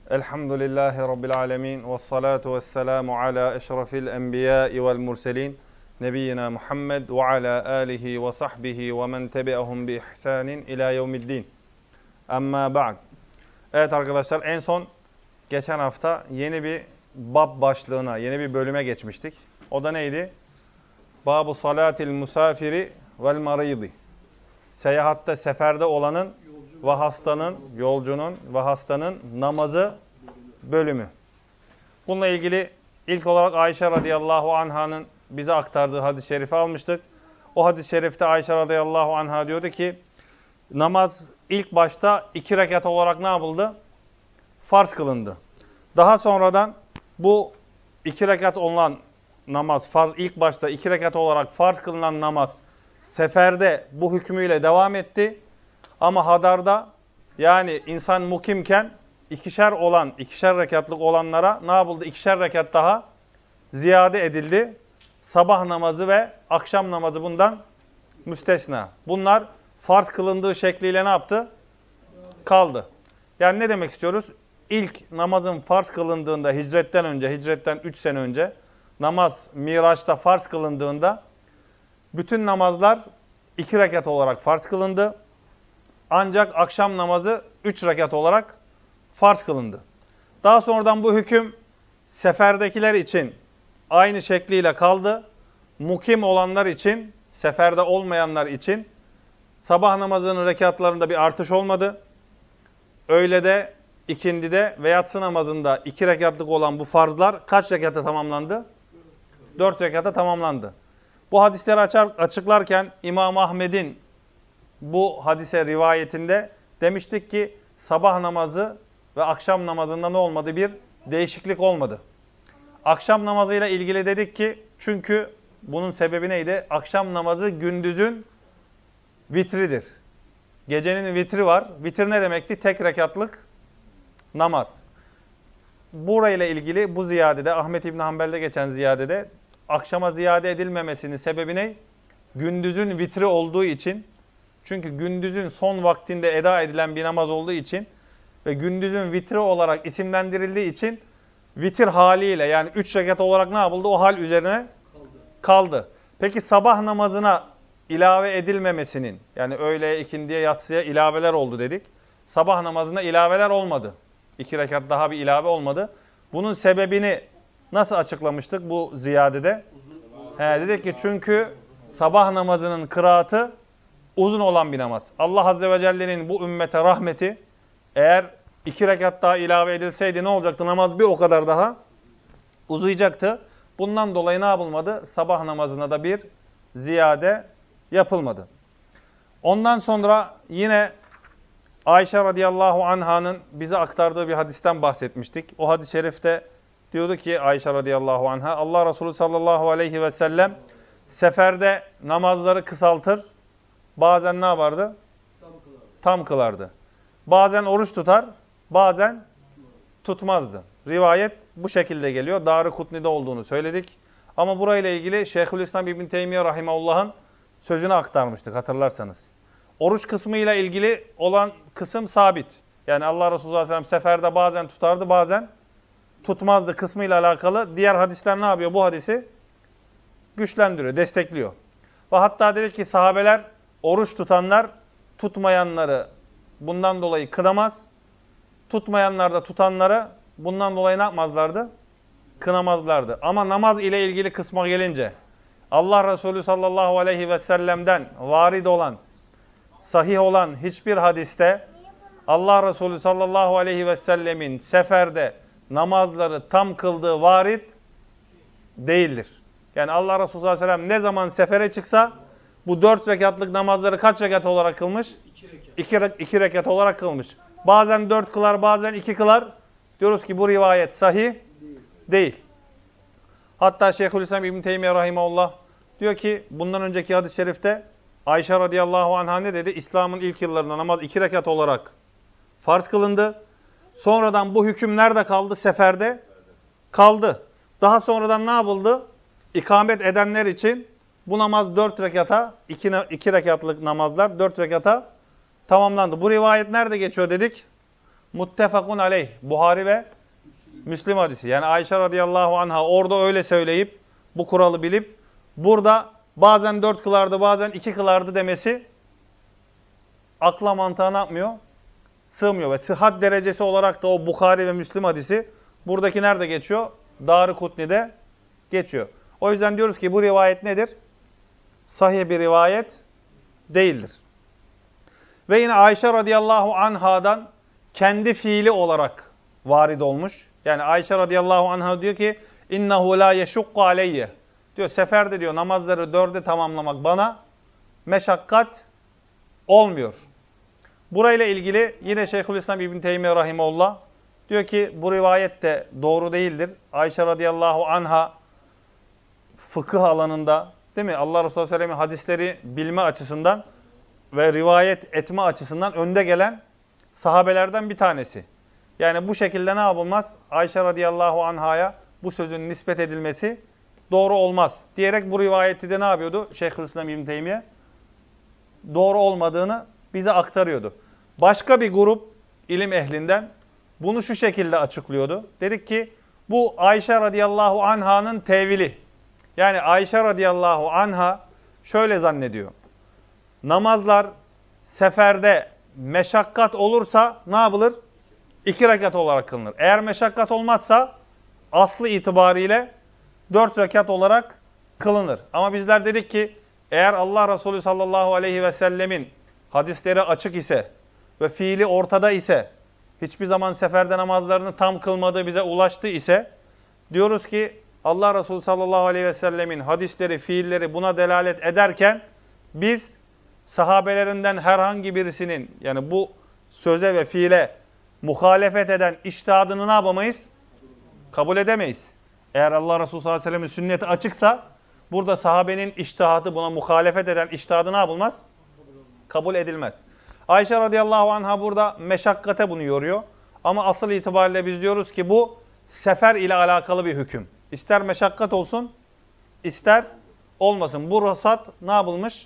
Elhamdülillahi Rabbil alemin. Vessalatu vesselamu ala eşrafil enbiyai vel murselin. Nebiyyina Muhammed ve ala alihi ve sahbihi ve men tebi'ahum bi ihsanin ila yevmiddin. Amma ba'd. Evet arkadaşlar, en son geçen hafta yeni bir bab başlığına, yeni bir bölüme geçmiştik. O da neydi? Babu salatil musafiri vel maridi. Seyahatte, seferde olanın ve hastanın, yolcunun ve hastanın namazı bölümü. Bununla ilgili ilk olarak Ayşe radıyallahu anh'ın bize aktardığı hadis-i şerifi almıştık. O hadis-i şerifte Ayşe radıyallahu anh'a diyordu ki, namaz ilk başta 2 rekat olarak ne yapıldı? Farz kılındı. Daha sonradan bu 2 rekat olan namaz, ilk başta 2 rekat olarak farz kılınan namaz, seferde bu hükmüyle devam etti. Ama hadarda, yani insan mukimken 2'şer rekatlık olanlara ne yapıldı? 2'şer rekat daha ziyade edildi. Sabah namazı ve akşam namazı bundan müstesna. Bunlar farz kılındığı şekliyle ne yaptı? Kaldı. Yani ne demek istiyoruz? İlk namazın farz kılındığında, hicretten 3 sene önce, namaz Miraç'ta farz kılındığında, bütün namazlar 2 rekat olarak farz kılındı. Ancak akşam namazı 3 rekat olarak farz kılındı. Daha sonradan bu hüküm seferdekiler için aynı şekliyle kaldı. Mukim olanlar için, seferde olmayanlar için sabah namazının rekatlarında bir artış olmadı. Öğlede, ikindide ve yatsı namazında 2 rekatlık olan bu farzlar kaç rekata tamamlandı? 4 rekata tamamlandı. Bu hadisleri açıklarken İmam Ahmed'in bu hadise rivayetinde demiştik ki sabah namazı ve akşam namazında ne olmadı? Bir değişiklik olmadı. Akşam namazıyla ilgili dedik ki çünkü bunun sebebi neydi? Akşam namazı gündüzün vitridir. Gecenin vitri var. Vitir ne demekti? Tek rekatlık namaz. Burayla ilgili bu ziyadede, Ahmet İbn Hanbel'de geçen ziyadede akşama ziyade edilmemesinin sebebi ne? Gündüzün vitri olduğu için. Çünkü gündüzün son vaktinde eda edilen bir namaz olduğu için ve gündüzün vitri olarak isimlendirildiği için vitir haliyle, yani 3 rekat olarak ne yapıldı? O hal üzerine kaldı. Peki sabah namazına ilave edilmemesinin, yani öğleye, ikindiye, yatsıya ilaveler oldu dedik. Sabah namazına ilaveler olmadı. 2 rekat daha bir ilave olmadı. Bunun sebebini nasıl açıklamıştık bu ziyadede? Dedik ki çünkü sabah namazının kıraatı uzun olan bir namaz. Allah Azze ve Celle'nin bu ümmete rahmeti, eğer 2 rekat daha ilave edilseydi ne olacaktı? Namaz bir o kadar daha uzayacaktı. Bundan dolayı ne yapılmadı? Sabah namazına da bir ziyade yapılmadı. Ondan sonra yine Ayşe radıyallahu anh'ın bize aktardığı bir hadisten bahsetmiştik. O hadis-i şerifte diyordu ki Ayşe radıyallahu anh'a, Allah Resulü sallallahu aleyhi ve sellem seferde namazları kısaltır. Bazen ne yapardı? Tam kılardı. Bazen oruç tutar, bazen tutmazdı. Rivayet bu şekilde geliyor. Darıkutni'de olduğunu söyledik. Ama burayla ilgili Şeyhülislam İbn Teymiye rahimehullah'ın sözünü aktarmıştık hatırlarsanız. Oruç kısmıyla ilgili olan kısım sabit. Yani Allah Resulü sallallahu aleyhi ve sellem seferde bazen tutardı, bazen tutmazdı kısmıyla alakalı. Diğer hadisler ne yapıyor? Bu hadisi güçlendiriyor, destekliyor. Ve hatta dedi ki sahabeler, oruç tutanlar tutmayanları bundan dolayı kınamaz. Tutmayanlar da tutanları bundan dolayı ne yapmazlardı? Kınamazlardı. Ama namaz ile ilgili kısma gelince Allah Resulü sallallahu aleyhi ve sellem'den varid olan, sahih olan hiçbir hadiste Allah Resulü sallallahu aleyhi ve sellemin seferde namazları tam kıldığı varid değildir. Yani Allah Resulü sallallahu aleyhi ve sellem ne zaman sefere çıksa bu 4 rekatlık namazları kaç rekat olarak kılmış? 2 rekat olarak kılmış. Bazen 4 kılar, bazen 2 kılar. Diyoruz ki bu rivayet sahih değil. Hatta Şeyhülislam İbn Teymiye rahimehullah diyor ki bundan önceki hadis-i şerifte Ayşe radıyallahu anh'a ne dedi? İslam'ın ilk yıllarında namaz 2 rekat olarak farz kılındı. Sonradan bu hüküm nerede kaldı? Seferde kaldı. Daha sonradan ne yapıldı? İkamet edenler için bu namaz 4 rekata, 2 rekatlık namazlar 4 rekata tamamlandı. Bu rivayet nerede geçiyor dedik? Muttefakun aleyh. Buhari ve Müslim hadisi. Yani Ayşe radıyallahu anha orada öyle söyleyip, bu kuralı bilip, burada bazen 4 kılardı, bazen 2 kılardı demesi akla mantığa ne yapmıyor? Sığmıyor. Ve sıhhat derecesi olarak da o Bukhari ve Müslim hadisi buradaki nerede geçiyor? Darukutni'de geçiyor. O yüzden diyoruz ki bu rivayet nedir? Sahih bir rivayet değildir. Ve yine Ayşe radıyallahu anhadan kendi fiili olarak varid olmuş. Yani Ayşe radıyallahu anha diyor ki innehu la yeşukku aleyye. Diyor seferde diyor namazları 4'e tamamlamak bana meşakkat olmuyor. Burayla ilgili yine Şeyhülislam İbn Teymiye rahimehullah diyor ki bu rivayet de doğru değildir. Ayşe radıyallahu anha fıkıh alanında değil mi? Allah Resulü sallallahu aleyhi ve sellem'in hadisleri bilme açısından ve rivayet etme açısından önde gelen sahabelerden bir tanesi. Yani bu şekilde ne yapılmaz? Ayşe radıyallahu anhaya bu sözün nispet edilmesi doğru olmaz diyerek bu rivayeti de ne yapıyordu? Şeyhülislam İbn Teymiye doğru olmadığını bize aktarıyordu. Başka bir grup ilim ehlinden bunu şu şekilde açıklıyordu. Dedik ki bu Ayşe radıyallahu anha'nın tevili. Yani Ayşe radıyallahu anha şöyle zannediyor. Namazlar seferde meşakkat olursa ne yapılır? 2 rekat olarak kılınır. Eğer meşakkat olmazsa aslı itibariyle 4 rekat olarak kılınır. Ama bizler dedik ki eğer Allah Resulü sallallahu aleyhi ve sellemin hadisleri açık ise ve fiili ortada ise, hiçbir zaman seferde namazlarını tam kılmadığı bize ulaştı ise, diyoruz ki Allah Resulü sallallahu aleyhi ve sellemin hadisleri, fiilleri buna delalet ederken biz sahabelerinden herhangi birisinin yani bu söze ve fiile muhalefet eden içtihadını ne yapamayız? Kabul edemeyiz. Eğer Allah Resulü sallallahu aleyhi ve sellemin sünneti açıksa burada sahabenin içtihadı, buna muhalefet eden içtihadı ne yapılmaz? Kabul edilmez. Ayşe radıyallahu anha burada meşakkate bunu yoruyor. Ama asıl itibariyle biz diyoruz ki bu sefer ile alakalı bir hüküm. İster meşakkat olsun, ister olmasın. Bu ruhsat ne yapılmış?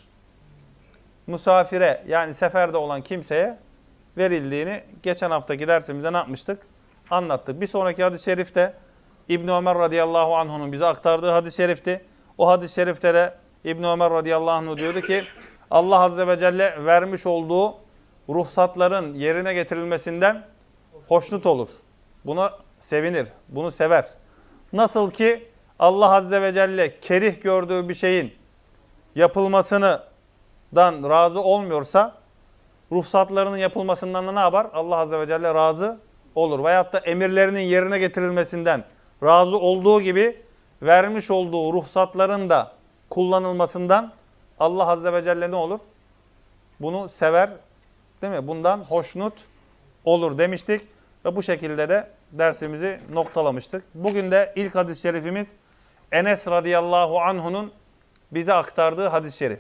Musafire yani seferde olan kimseye verildiğini geçen haftaki dersimizde ne yapmıştık? Anlattık. Bir sonraki hadis-i şerifte İbn Ömer radıyallahu anh'un bize aktardığı hadis-i şerifti. O hadis-i şerifte de İbn Ömer radıyallahu anh diyordu ki Allah azze ve celle vermiş olduğu ruhsatların yerine getirilmesinden hoşnut olur. Buna sevinir, bunu sever. Nasıl ki Allah azze ve celle kerih gördüğü bir şeyin yapılmasından razı olmuyorsa, ruhsatlarının yapılmasından da ne yapar? Allah azze ve celle razı olur. Veyahut da emirlerinin yerine getirilmesinden razı olduğu gibi vermiş olduğu ruhsatların da kullanılmasından Allah azze ve celle ne olur? Bunu sever, değil mi? Bundan hoşnut olur demiştik ve bu şekilde de dersimizi noktalamıştık. Bugün de ilk hadis-i şerifimiz Enes radıyallahu anhu'nun bize aktardığı hadis-i şerif.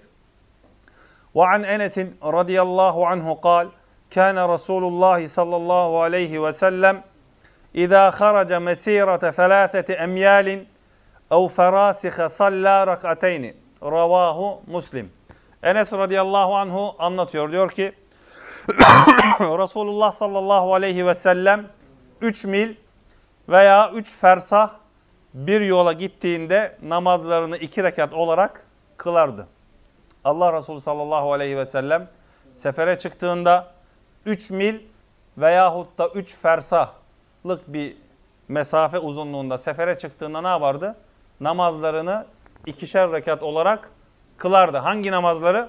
وعن أنس رضي الله عنه قال كان رسول الله صلى الله عليه وسلم إذا خرج مسيرة 3 أميال أو فراسخ صلى ركعتين رواه Muslim. Enes radıyallahu anhu anlatıyor. Diyor ki Resulullah sallallahu aleyhi ve sellem 3 mil veya 3 fersah bir yola gittiğinde namazlarını 2 rekat olarak kılardı. Allah Resulü sallallahu aleyhi ve sellem sefere çıktığında 3 mil veyahut da 3 fersahlık bir mesafe uzunluğunda sefere çıktığında ne yapardı? Namazlarını 2'şer rekat olarak kılardı. Hangi namazları?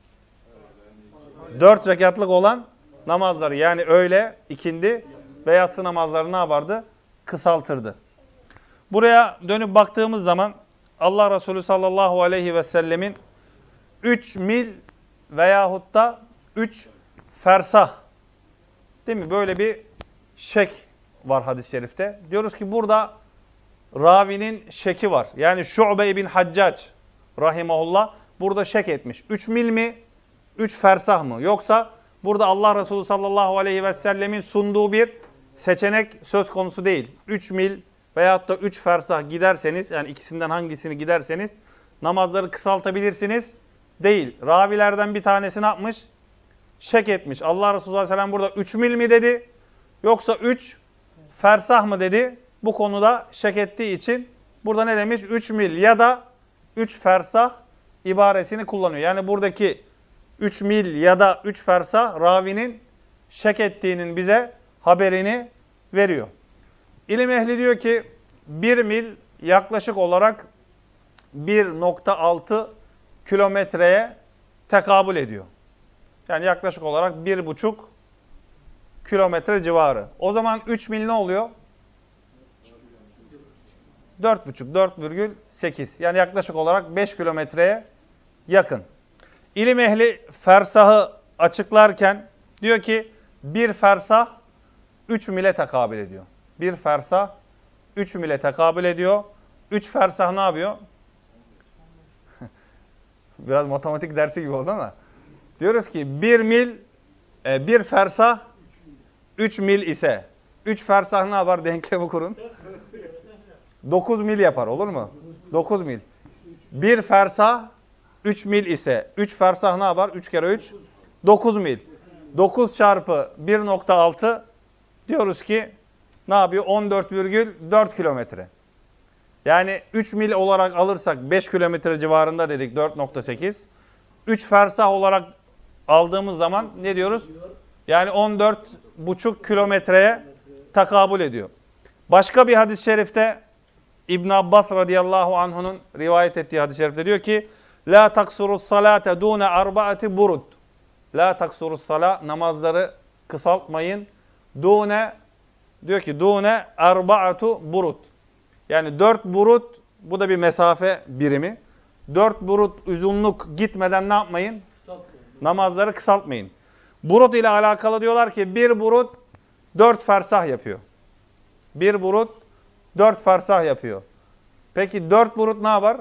4 rekatlık olan namazları. Yani öğle, ikindi ve yatsı namazları ne yapardı? Kısaltırdı. Buraya dönüp baktığımız zaman Allah Resulü sallallahu aleyhi ve sellemin 3 mil veyahut da 3 fersah, değil mi? Böyle bir şek var hadis-i şerifte. Diyoruz ki burada ravinin şeki var. Yani Şu'be ibn Haccac rahimahullah burada şek etmiş. 3 mil mi? 3 fersah mı? Yoksa burada Allah Resulü sallallahu aleyhi ve sellemin sunduğu bir seçenek söz konusu değil. 3 mil veyahut da 3 fersah giderseniz, yani ikisinden hangisini giderseniz namazları kısaltabilirsiniz. Değil. Ravilerden bir tanesi ne yapmış? Şek etmiş. Allah Resulü sallallahu aleyhi ve sellem burada 3 mil mi dedi? Yoksa 3 fersah mı dedi? Bu konuda şek ettiği için burada ne demiş? 3 mil ya da 3 fersah ibaresini kullanıyor. Yani buradaki 3 mil ya da 3 fersah ravinin şek ettiğinin bize haberini veriyor. İlim ehli diyor ki 1 mil yaklaşık olarak 1,6 kilometreye tekabül ediyor. Yani yaklaşık olarak 1,5 kilometre civarı. O zaman 3 mil ne oluyor? 4,5, 4,8. Yani yaklaşık olarak 5 kilometreye yakın. İlim ehli fersahı açıklarken diyor ki bir fersah 3 mile tekabül ediyor. Bir fersah 3 mile tekabül ediyor. 3 fersah ne yapıyor? Biraz matematik dersi gibi oldu ama. Diyoruz ki 1 mil, bir fersah 3 mil ise 3 fersah ne yapar? Denklemi kurun. 9 mil yapar, olur mu? 9 mil. Bir fersah 3 mil ise 3 fersah ne yapar? 3 kere 3 9 mil. 9 çarpı 1,6 diyoruz ki ne yapıyor? 14,4 kilometre. Yani 3 mil olarak alırsak 5 kilometre civarında dedik, 4,8. 3 fersah olarak aldığımız zaman ne diyoruz? Yani 14,5 kilometreye tekabül ediyor. Başka bir hadis-i şerifte İbn Abbas radıyallahu anh'unun rivayet ettiği hadis-i şerifte diyor ki La taksurus salate dune arbaati burud. La taksurus salat, namazları kısaltmayın. Dune, diyor ki dune arbaatu burud. Yani 4 burut, bu da bir mesafe birimi. 4 burut uzunluk gitmeden ne yapmayın? Namazları kısaltmayın. Burut ile alakalı diyorlar ki bir burut 4 fersah yapıyor. Bir burut 4 fersah yapıyor. Peki 4 burut ne yapar?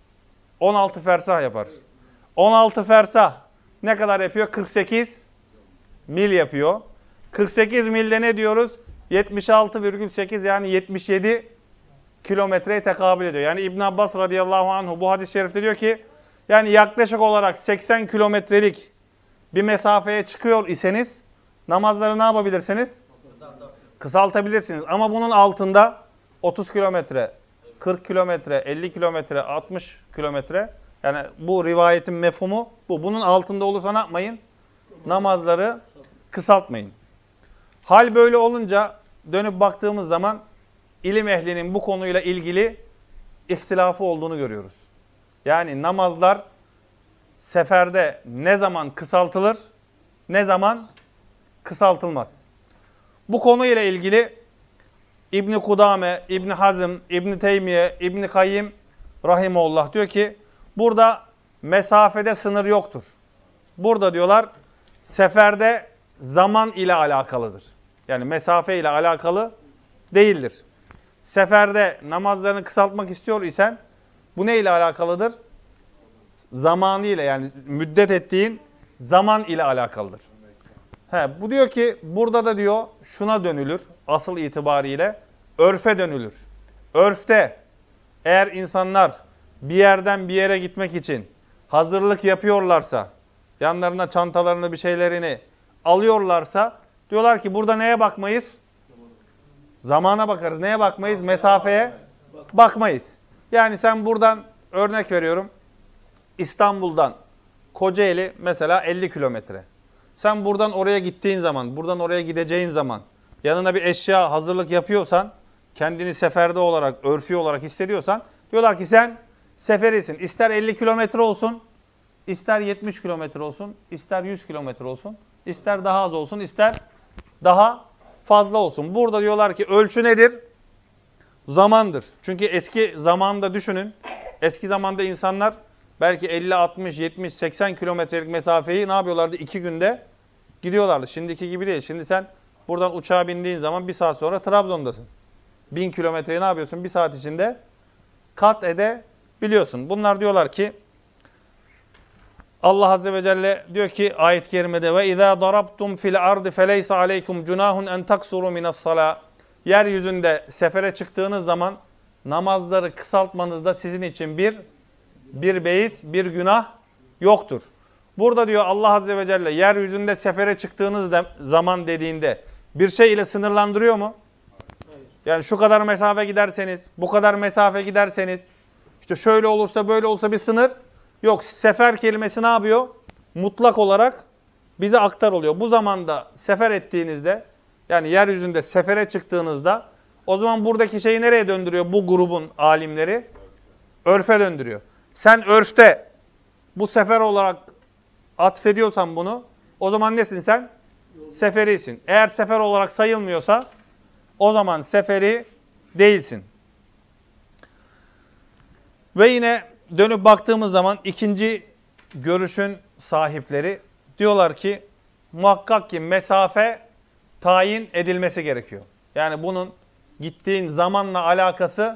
16 fersah yapar. 16 fersah ne kadar yapıyor? 48 mil yapıyor. 48 milde ne diyoruz? 76,8 yani 77 kilometreye tekabül ediyor. Yani İbn Abbas radıyallahu anh bu hadis-i şerifte diyor ki yani yaklaşık olarak 80 kilometrelik bir mesafeye çıkıyor iseniz namazları ne yapabilirsiniz? Kısaltabilirsiniz. Ama bunun altında 30 kilometre, 40 kilometre, 50 kilometre, 60 kilometre, yani bu rivayetin mefhumu bu. Bunun altında olursa ne yapmayın? Namazları kısaltmayın. Hal böyle olunca dönüp baktığımız zaman ilim ehlinin bu konuyla ilgili ihtilafı olduğunu görüyoruz. Yani namazlar seferde ne zaman kısaltılır, ne zaman kısaltılmaz. Bu konuyla ilgili İbn-i Kudame, İbn-i Hazm, İbn-i Teymiye, İbn-i Kayyim rahimullah diyor ki burada mesafede sınır yoktur. Burada diyorlar seferde zaman ile alakalıdır. Yani mesafe ile alakalı değildir. Seferde namazlarını kısaltmak istiyor isen bu ne ile alakalıdır? Zamanı ile, yani müddet ettiğin zaman ile alakalıdır. Bu diyor ki burada da diyor şuna dönülür asıl itibariyle, örfe dönülür. Örfte eğer insanlar bir yerden bir yere gitmek için hazırlık yapıyorlarsa, yanlarına çantalarını bir şeylerini alıyorlarsa diyorlar ki burada neye bakmayız? Zamana bakarız. Neye bakmayız? Mesafeye bakmayız. Yani sen buradan örnek veriyorum. İstanbul'dan Kocaeli mesela 50 kilometre. Sen buradan oraya gittiğin zaman, buradan oraya gideceğin zaman yanına bir eşya hazırlık yapıyorsan, kendini seferde olarak, örfi olarak hissediyorsan diyorlar ki sen seferisin. İster 50 kilometre olsun, ister 70 kilometre olsun, ister 100 kilometre olsun, ister daha az olsun, ister daha fazla olsun. Burada diyorlar ki ölçü nedir? Zamandır. Çünkü eski zamanda düşünün. Eski zamanda insanlar belki 50, 60, 70, 80 kilometrelik mesafeyi ne yapıyorlardı? 2 günde gidiyorlardı. Şimdiki gibi değil. Şimdi sen buradan uçağa bindiğin zaman 1 saat sonra Trabzon'dasın. 1000 kilometreyi ne yapıyorsun? 1 saat içinde kat edebiliyorsun. Bunlar diyorlar ki Allah Azze ve Celle diyor ki ayet-i kerimede ve izâ darabtum fil ardı feleysa aleykum cunahun en taksuru mine's-salâ. Yeryüzünde sefere çıktığınız zaman namazları kısaltmanızda sizin için bir beis, bir günah yoktur. Burada diyor Allah Azze ve Celle yeryüzünde sefere çıktığınız zaman dediğinde bir şey ile sınırlandırıyor mu? Hayır. Yani şu kadar mesafe giderseniz, bu kadar mesafe giderseniz, işte şöyle olursa böyle olsa bir sınır yok. Sefer kelimesi ne yapıyor? Mutlak olarak bize aktarılıyor. Bu zamanda sefer ettiğinizde, yani yeryüzünde sefere çıktığınızda, o zaman buradaki şeyi nereye döndürüyor bu grubun alimleri? Örfe döndürüyor. Sen örfte bu sefer olarak atfediyorsan bunu, o zaman nesin sen? Seferisin. Eğer sefer olarak sayılmıyorsa, o zaman seferi değilsin. Ve yine dönüp baktığımız zaman ikinci görüşün sahipleri diyorlar ki muhakkak ki mesafe tayin edilmesi gerekiyor. Yani bunun gittiğin zamanla alakası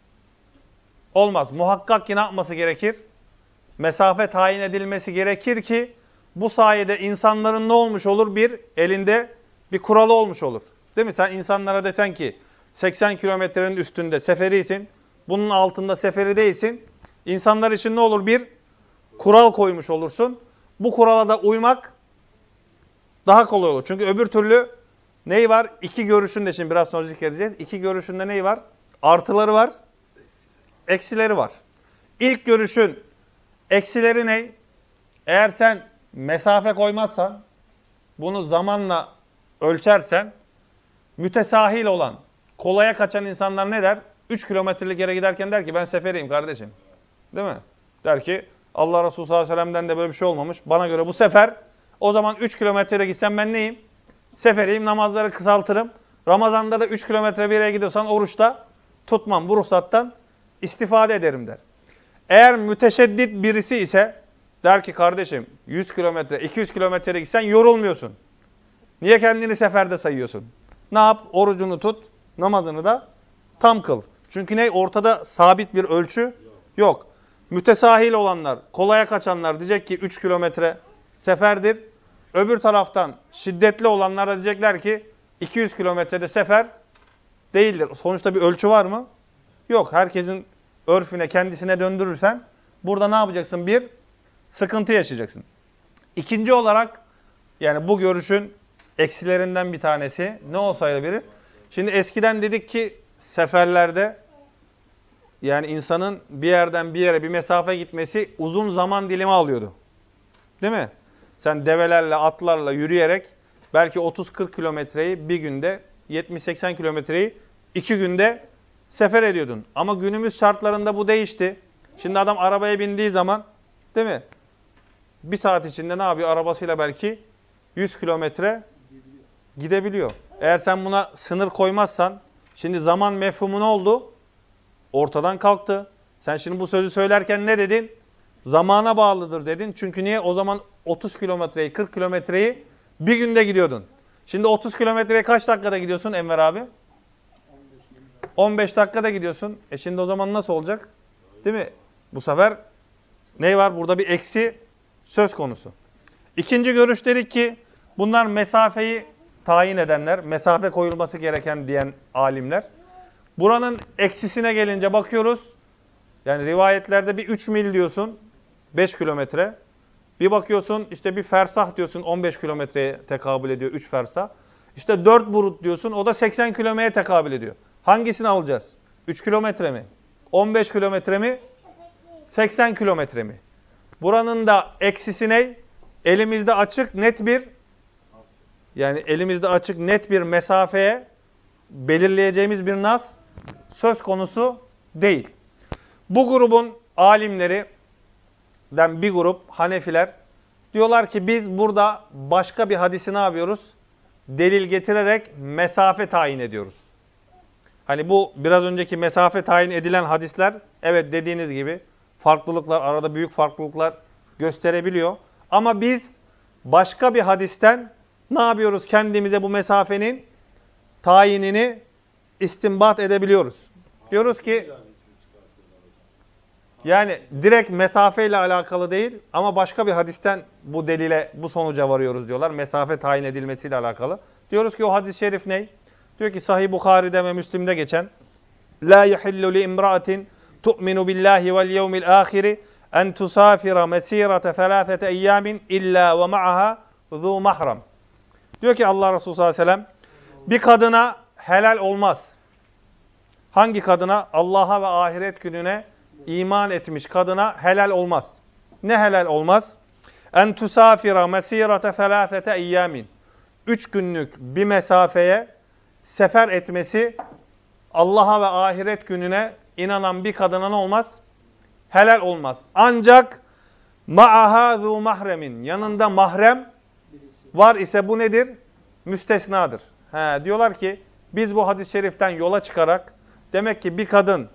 olmaz. Muhakkak ki ne yapması gerekir? Mesafe tayin edilmesi gerekir ki bu sayede insanların ne olmuş olur? Bir, elinde bir kuralı olmuş olur. Değil mi? Sen insanlara desen ki 80 kilometrenin üstünde seferisin, bunun altında seferi değilsin. İnsanlar için ne olur? Bir, kural koymuş olursun. Bu kurala da uymak daha kolay olur. Çünkü öbür türlü neyi var? İki görüşünde şimdi biraz sonra zikredeceğiz. İki görüşünde neyi var? Artıları var, eksileri var. İlk görüşün eksileri ne? Eğer sen mesafe koymazsan, bunu zamanla ölçersen, mütesahil olan, kolaya kaçan insanlar ne der? 3 kilometrelik yere giderken der ki ben seferiyim kardeşim. Değil mi? Der ki Allah Resulü sallallahu aleyhi ve sellem'den de böyle bir şey olmamış. Bana göre bu sefer, o zaman 3 kilometrede gitsem ben neyim? Seferiyim, namazları kısaltırım. Ramazan'da da 3 kilometre bir yere gidiyorsan oruçta tutmam. Bu ruhsattan istifade ederim der. Eğer müteşeddit birisi ise der ki kardeşim 100 kilometre, 200 kilometrede gitsen yorulmuyorsun. Niye kendini seferde sayıyorsun? Ne yap? Orucunu tut, namazını da tam kıl. Çünkü ne? Ortada sabit bir ölçü yok. Mütesahil olanlar, kolaya kaçanlar diyecek ki 3 kilometre seferdir. Öbür taraftan şiddetli olanlar da diyecekler ki 200 kilometrede sefer değildir. Sonuçta bir ölçü var mı? Yok. Herkesin örfüne, kendisine döndürürsen burada ne yapacaksın? Bir, sıkıntı yaşayacaksın. İkinci olarak, yani bu görüşün eksilerinden bir tanesi ne olsaydı? Şimdi eskiden dedik ki seferlerde, yani insanın bir yerden bir yere bir mesafe gitmesi uzun zaman dilimi alıyordu. Değil mi? Sen develerle, atlarla yürüyerek belki 30-40 kilometreyi bir günde, 70-80 kilometreyi 2 günde sefer ediyordun. Ama günümüz şartlarında bu değişti. Şimdi adam arabaya bindiği zaman, değil mi? Bir saat içinde ne yapıyor? Arabasıyla belki 100 kilometre gidebiliyor. Eğer sen buna sınır koymazsan, şimdi zaman mefhumu ne oldu? Ortadan kalktı. Sen şimdi bu sözü söylerken ne dedin? Zamana bağlıdır dedin. Çünkü niye? O zaman 30 kilometreyi, 40 kilometreyi bir günde gidiyordun. Şimdi 30 kilometreye kaç dakikada gidiyorsun Enver abi? 15 dakikada gidiyorsun. Şimdi o zaman nasıl olacak? Değil mi? Bu sefer ne var? Burada bir eksi söz konusu. İkinci görüş dedik ki bunlar mesafeyi tayin edenler, mesafe koyulması gereken diyen alimler. Buranın eksisine gelince bakıyoruz. Yani rivayetlerde bir 3 mil diyorsun, 5 kilometre. Bir bakıyorsun işte bir fersah diyorsun, 15 kilometreye tekabül ediyor 3 fersah. İşte 4 burut diyorsun, o da 80 kilometreye tekabül ediyor. Hangisini alacağız? 3 kilometre mi? 15 kilometre mi? 80 kilometre mi? Buranın da eksisi ne? Elimizde açık net bir, yani elimizde açık net bir mesafeye belirleyeceğimiz bir nas söz konusu değil. Bu grubun alimlerinden bir grup Hanefiler diyorlar ki biz burada başka bir hadisi ne yapıyoruz? Delil getirerek mesafe tayin ediyoruz. Hani bu biraz önceki mesafe tayin edilen hadisler, evet dediğiniz gibi farklılıklar, arada büyük farklılıklar gösterebiliyor. Ama biz başka bir hadisten ne yapıyoruz? Kendimize bu mesafenin tayinini istinbat edebiliyoruz. Diyoruz ki yani direkt mesafeyle alakalı değil ama başka bir hadisten bu delile, bu sonuca varıyoruz diyorlar. Mesafe tayin edilmesiyle alakalı. Diyoruz ki o hadis-i şerif ne? Diyor ki Sahih Bukhari'de ve Müslim'de geçen La yahillu li imra'atin tu'minu billahi vel yevmil ahiri en tusafira mesirete felâfete eyyamin illa ve ma'aha zû mahram. Diyor ki Allah Resulü sallallahu aleyhi ve sellem Bir kadına helal olmaz. Hangi kadına? Allah'a ve ahiret gününe iman etmiş kadına helal olmaz. Ne helal olmaz? En tusafira mesirete felâfete eyyamin. 3 günlük bir mesafeye sefer etmesi Allah'a ve ahiret gününe inanan bir kadına ne olmaz? Helal olmaz. Ancak ma'aha zu mahremin. Yanında mahrem var ise bu nedir? Müstesnadır. Diyorlar ki biz bu hadis-i şeriften yola çıkarak demek ki bir kadın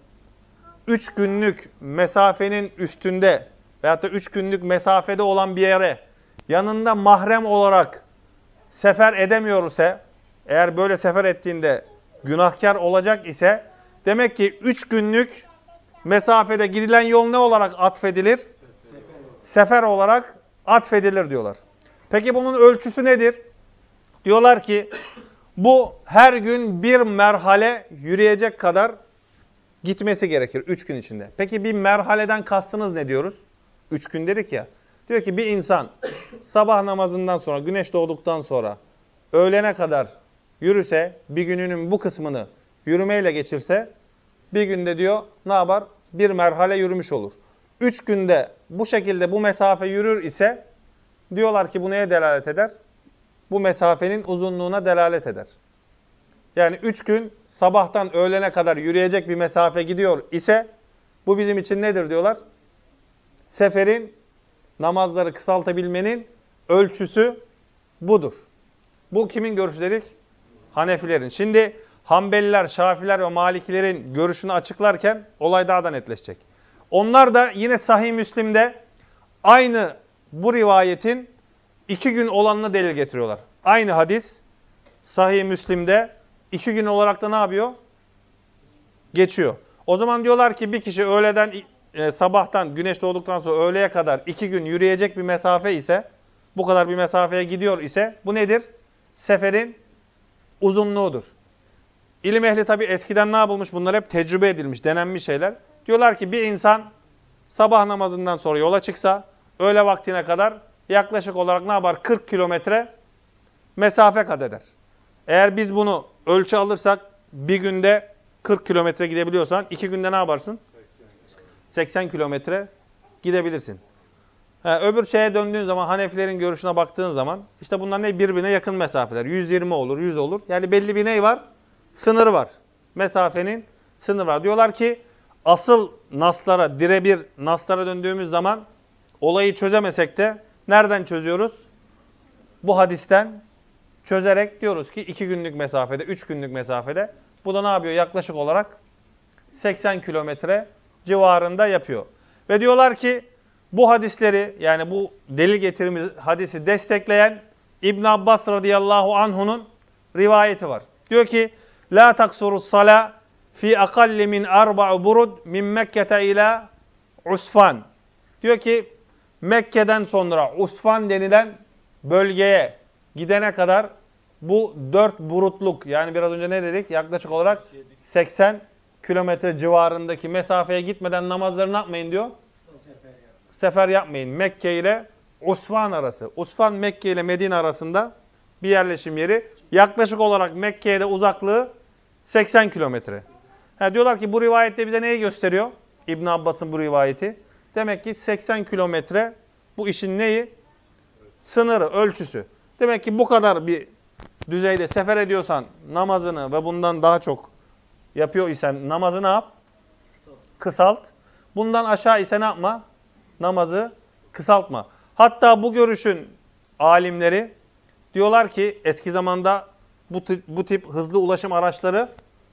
3 günlük mesafenin üstünde veyahut da 3 günlük mesafede olan bir yere yanında mahrem olarak sefer edemiyor ise, eğer böyle sefer ettiğinde günahkar olacak ise demek ki 3 günlük mesafede gidilen yol ne olarak atfedilir? Sefer olarak atfedilir diyorlar. Peki bunun ölçüsü nedir? Diyorlar ki bu her gün bir merhale yürüyecek kadar gitmesi gerekir 3 gün içinde. Peki bir merhaleden kastınız ne diyoruz? 3 gün dedik ya. Diyor ki bir insan sabah namazından sonra, güneş doğduktan sonra öğlene kadar yürüse, bir gününün bu kısmını yürümeyle geçirse, bir günde diyor ne yapar? Bir merhale yürümüş olur. 3 günde bu şekilde bu mesafe yürür ise diyorlar ki bu neye delalet eder? Bu mesafenin uzunluğuna delalet eder. Yani 3 gün sabahtan öğlene kadar yürüyecek bir mesafe gidiyor ise bu bizim için nedir diyorlar? Seferin, namazları kısaltabilmenin ölçüsü budur. Bu kimin görüşü dedik? Hanefilerin. Şimdi Hanbeliler, Şafiler ve Malikilerin görüşünü açıklarken olay daha da netleşecek. Onlar da yine Sahih Müslim'de aynı bu rivayetin 2 gün olanını delil getiriyorlar. Aynı hadis Sahih Müslim'de 2 gün olarak da ne yapıyor? Geçiyor. O zaman diyorlar ki bir kişi öğleden sabahtan güneş doğduktan sonra öğleye kadar 2 gün yürüyecek bir mesafe ise, bu kadar bir mesafeye gidiyor ise bu nedir? Seferin uzunluğudur. İlim ehli tabi eskiden ne yapılmış? Bunlar hep tecrübe edilmiş, denenmiş şeyler. Diyorlar ki bir insan sabah namazından sonra yola çıksa öğle vaktine kadar yaklaşık olarak ne yapar? 40 kilometre mesafe kat eder. Eğer biz bunu ölçü alırsak bir günde 40 kilometre gidebiliyorsan 2 günde ne yaparsın? 80 kilometre gidebilirsin. Öbür şeye döndüğün zaman, Hanefilerin görüşüne baktığın zaman işte bunlar ne? Birbirine yakın mesafeler. 120 olur, 100 olur. Yani belli bir ney var? Sınırı var. Mesafenin sınırı var. Diyorlar ki asıl naslara, birebir naslara döndüğümüz zaman olayı çözemesek de nereden çözüyoruz? Bu hadisten çözerek diyoruz ki 2 günlük mesafede, 3 günlük mesafede. Bu da ne yapıyor? Yaklaşık olarak 80 kilometre civarında yapıyor. Ve diyorlar ki bu hadisleri, yani bu delil getirdiğimiz hadisi destekleyen İbn Abbas radıyallahu anhu'nun rivayeti var. Diyor ki la taksurus sala fi aqalli min arba'a burud min Mekke'te ila Usfan. Diyor ki Mekke'den sonra Usfan denilen bölgeye gidene kadar bu 4 burutluk, yani biraz önce ne dedik? Yaklaşık olarak 80 kilometre civarındaki mesafeye gitmeden namazlarını yapmayın diyor. Sefer yapmayın. Mekke ile Usfan arası. Usfan Mekke ile Medine arasında bir yerleşim yeri. Yaklaşık olarak Mekke'ye de uzaklığı 80 kilometre. Diyorlar ki bu rivayette bize neyi gösteriyor? İbn Abbas'ın bu rivayeti. Demek ki 80 kilometre bu işin neyi? Sınırı, ölçüsü. Demek ki bu kadar bir düzeyde sefer ediyorsan namazını ve bundan daha çok yapıyor isen namazı ne yap? Kısalt. Bundan aşağı ise ne yapma? Namazı kısaltma. Hatta bu görüşün alimleri diyorlar ki eski zamanda bu tip hızlı ulaşım araçları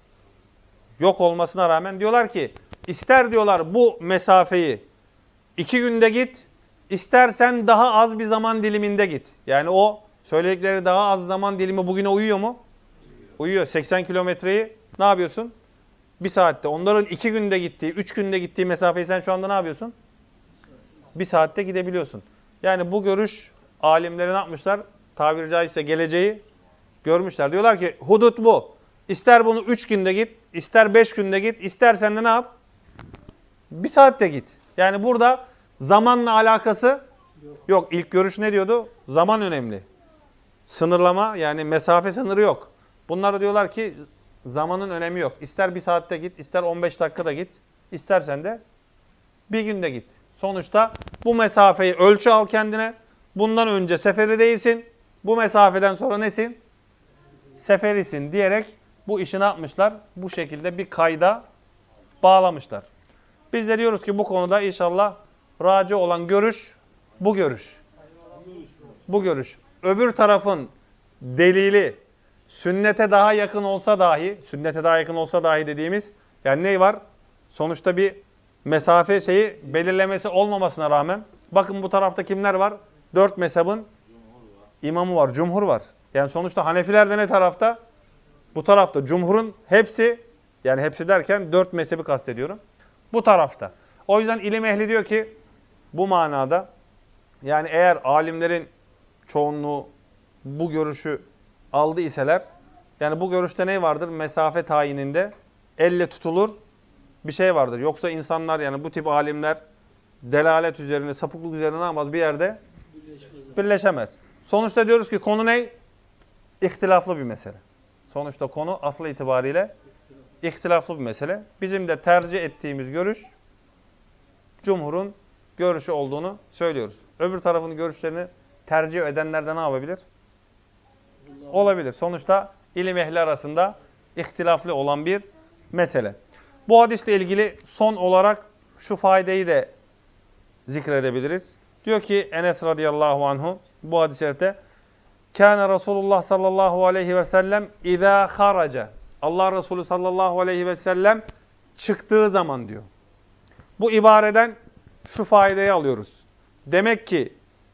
yok olmasına rağmen diyorlar ki ister diyorlar bu mesafeyi 2 günde git, istersen daha az bir zaman diliminde git. Yani o söyledikleri daha az zaman dilimi bugüne uyuyor mu? Uyuyor. 80 kilometreyi ne yapıyorsun? 1 saatte. Onların 2 günde gittiği, 3 günde gittiği mesafeyi sen şu anda ne yapıyorsun? 1 saatte gidebiliyorsun. Yani bu görüş alimleri ne yapmışlar? Tabiri caizse geleceği görmüşler. Diyorlar ki hudut bu. İster bunu 3 günde git, ister 5 günde git, istersen de ne yap? 1 saatte git. Yani burada zamanla alakası yok. İlk görüş ne diyordu? Zaman önemli. Sınırlama, yani mesafe sınırı yok. Bunlara diyorlar ki zamanın önemi yok. İster bir saatte git, ister 15 dakikada git, istersen de bir günde git. Sonuçta bu mesafeyi ölçü al kendine. Bundan önce seferi değilsin. Bu mesafeden sonra nesin? Seferisin diyerek bu işi ne yapmışlar? Bu şekilde bir kayda bağlamışlar. Biz de diyoruz ki bu konuda inşallah raci olan görüş bu görüş. Bu görüş. Öbür tarafın delili sünnete daha yakın olsa dahi, sünnete daha yakın olsa dahi dediğimiz yani ne var? Sonuçta bir mesafe şeyi belirlemesi olmamasına rağmen bakın bu tarafta kimler var? 4 mezhebin imamı var, cumhur var. Yani sonuçta Hanefiler de ne tarafta? Bu tarafta. Cumhurun hepsi, yani hepsi derken 4 mezhebi kastediyorum. Bu tarafta. O yüzden ilim ehli diyor ki bu manada yani eğer alimlerin çoğunluğu bu görüşü aldı iseler yani bu görüşte ne vardır? Mesafe tayininde elle tutulur bir şey vardır. Yoksa insanlar yani bu tip alimler delalet üzerine, sapıklık üzerine ama bir yerde birleşemez. Sonuçta diyoruz ki konu ne? İhtilaflı bir mesele. Sonuçta konu aslı itibariyle ihtilaflı bir mesele. Bizim de tercih ettiğimiz görüş cumhurun görüşü olduğunu söylüyoruz. Öbür tarafın görüşlerini tercih edenler de ne yapabilir? Olabilir. Sonuçta ilim ehli arasında ihtilaflı olan bir mesele. Bu hadisle ilgili son olarak şu faydayı da zikredebiliriz. Diyor ki Enes radıyallahu anhu bu hadis-i şerifte Kâne Resulullah sallallahu aleyhi ve sellem izâ haraca. Allah Resulü sallallahu aleyhi ve sellem çıktığı zaman diyor. Bu ibareden şu faydayı alıyoruz. Demek ki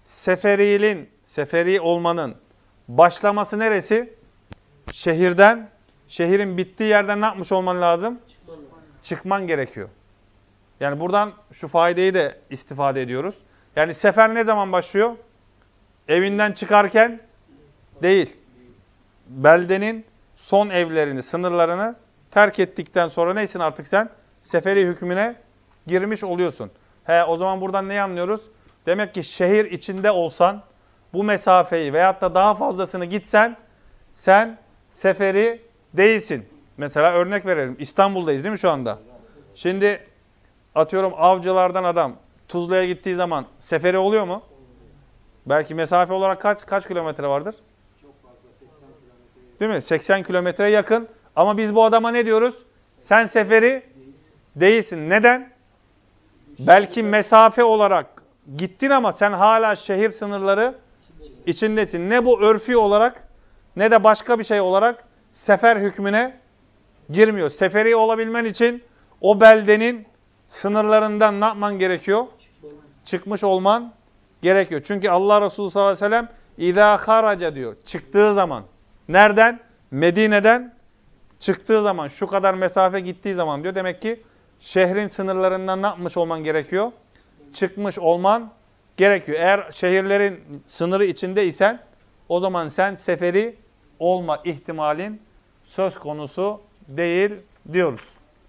seferi olmanın başlaması neresi? Şehirden, şehrin bittiği yerden ne yapmış olman lazım? Çıkman gerekiyor. Yani buradan şu faydayı da istifade ediyoruz. Yani sefer ne zaman başlıyor? Evinden çıkarken değil. Beldenin son evlerini, sınırlarını terk ettikten sonra neysin artık sen? Seferi hükmüne girmiş oluyorsun. O zaman buradan neyi anlıyoruz? Demek ki şehir içinde olsan, bu mesafeyi veyahut da daha fazlasını gitsen, sen seferi değilsin. Mesela örnek verelim. İstanbul'dayız değil mi şu anda? Şimdi atıyorum Avcılar'dan adam Tuzla'ya gittiği zaman seferi oluyor mu? Belki mesafe olarak kaç kilometre vardır? Çok fazla 80 kilometre. Değil mi? 80 kilometreye yakın. Ama biz bu adama ne diyoruz? Sen seferi değilsin. Neden? Belki mesafe olarak gittin ama sen hala şehir sınırları içindesin. Ne bu örfi olarak ne de başka bir şey olarak sefer hükmüne girmiyor. Seferi olabilmen için o beldenin sınırlarından ne yapman gerekiyor? Çıkmış olman gerekiyor. Çünkü Allah Resulü sallallahu aleyhi ve sellem İzâ haraca diyor. Çıktığı zaman. Nereden? Medine'den çıktığı zaman. Şu kadar mesafe gittiği zaman diyor. Demek ki şehrin sınırlarından ne yapmış olman gerekiyor? Çıkmış olman gerekiyor. Eğer şehirlerin sınırı içindeysen o zaman sen seferi olma ihtimalin söz konusu değil diyoruz.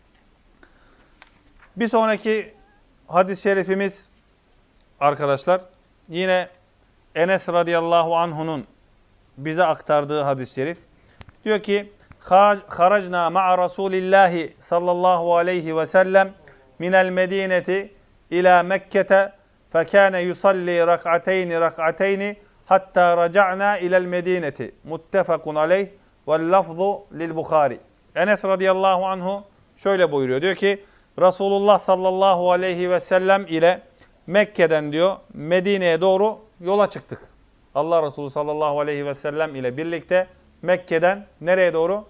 Bir sonraki hadis-i şerifimiz arkadaşlar yine Enes radıyallahu anhu'nun bize aktardığı hadis-i şerif. Diyor ki haracna ma'a Rasulillahi sallallahu aleyhi ve sellem minel medineti ila Mekke'te fekâne yusalli rak'ateyni hatta raca'na ilel medineti muttefakun aleyh vel lafzu lil Bukhari. Enes radıyallahu anhu şöyle buyuruyor. Diyor ki Resulullah sallallahu aleyhi ve sellem ile Mekke'den diyor Medine'ye doğru yola çıktık. Allah Resulü sallallahu aleyhi ve sellem ile birlikte Mekke'den nereye doğru?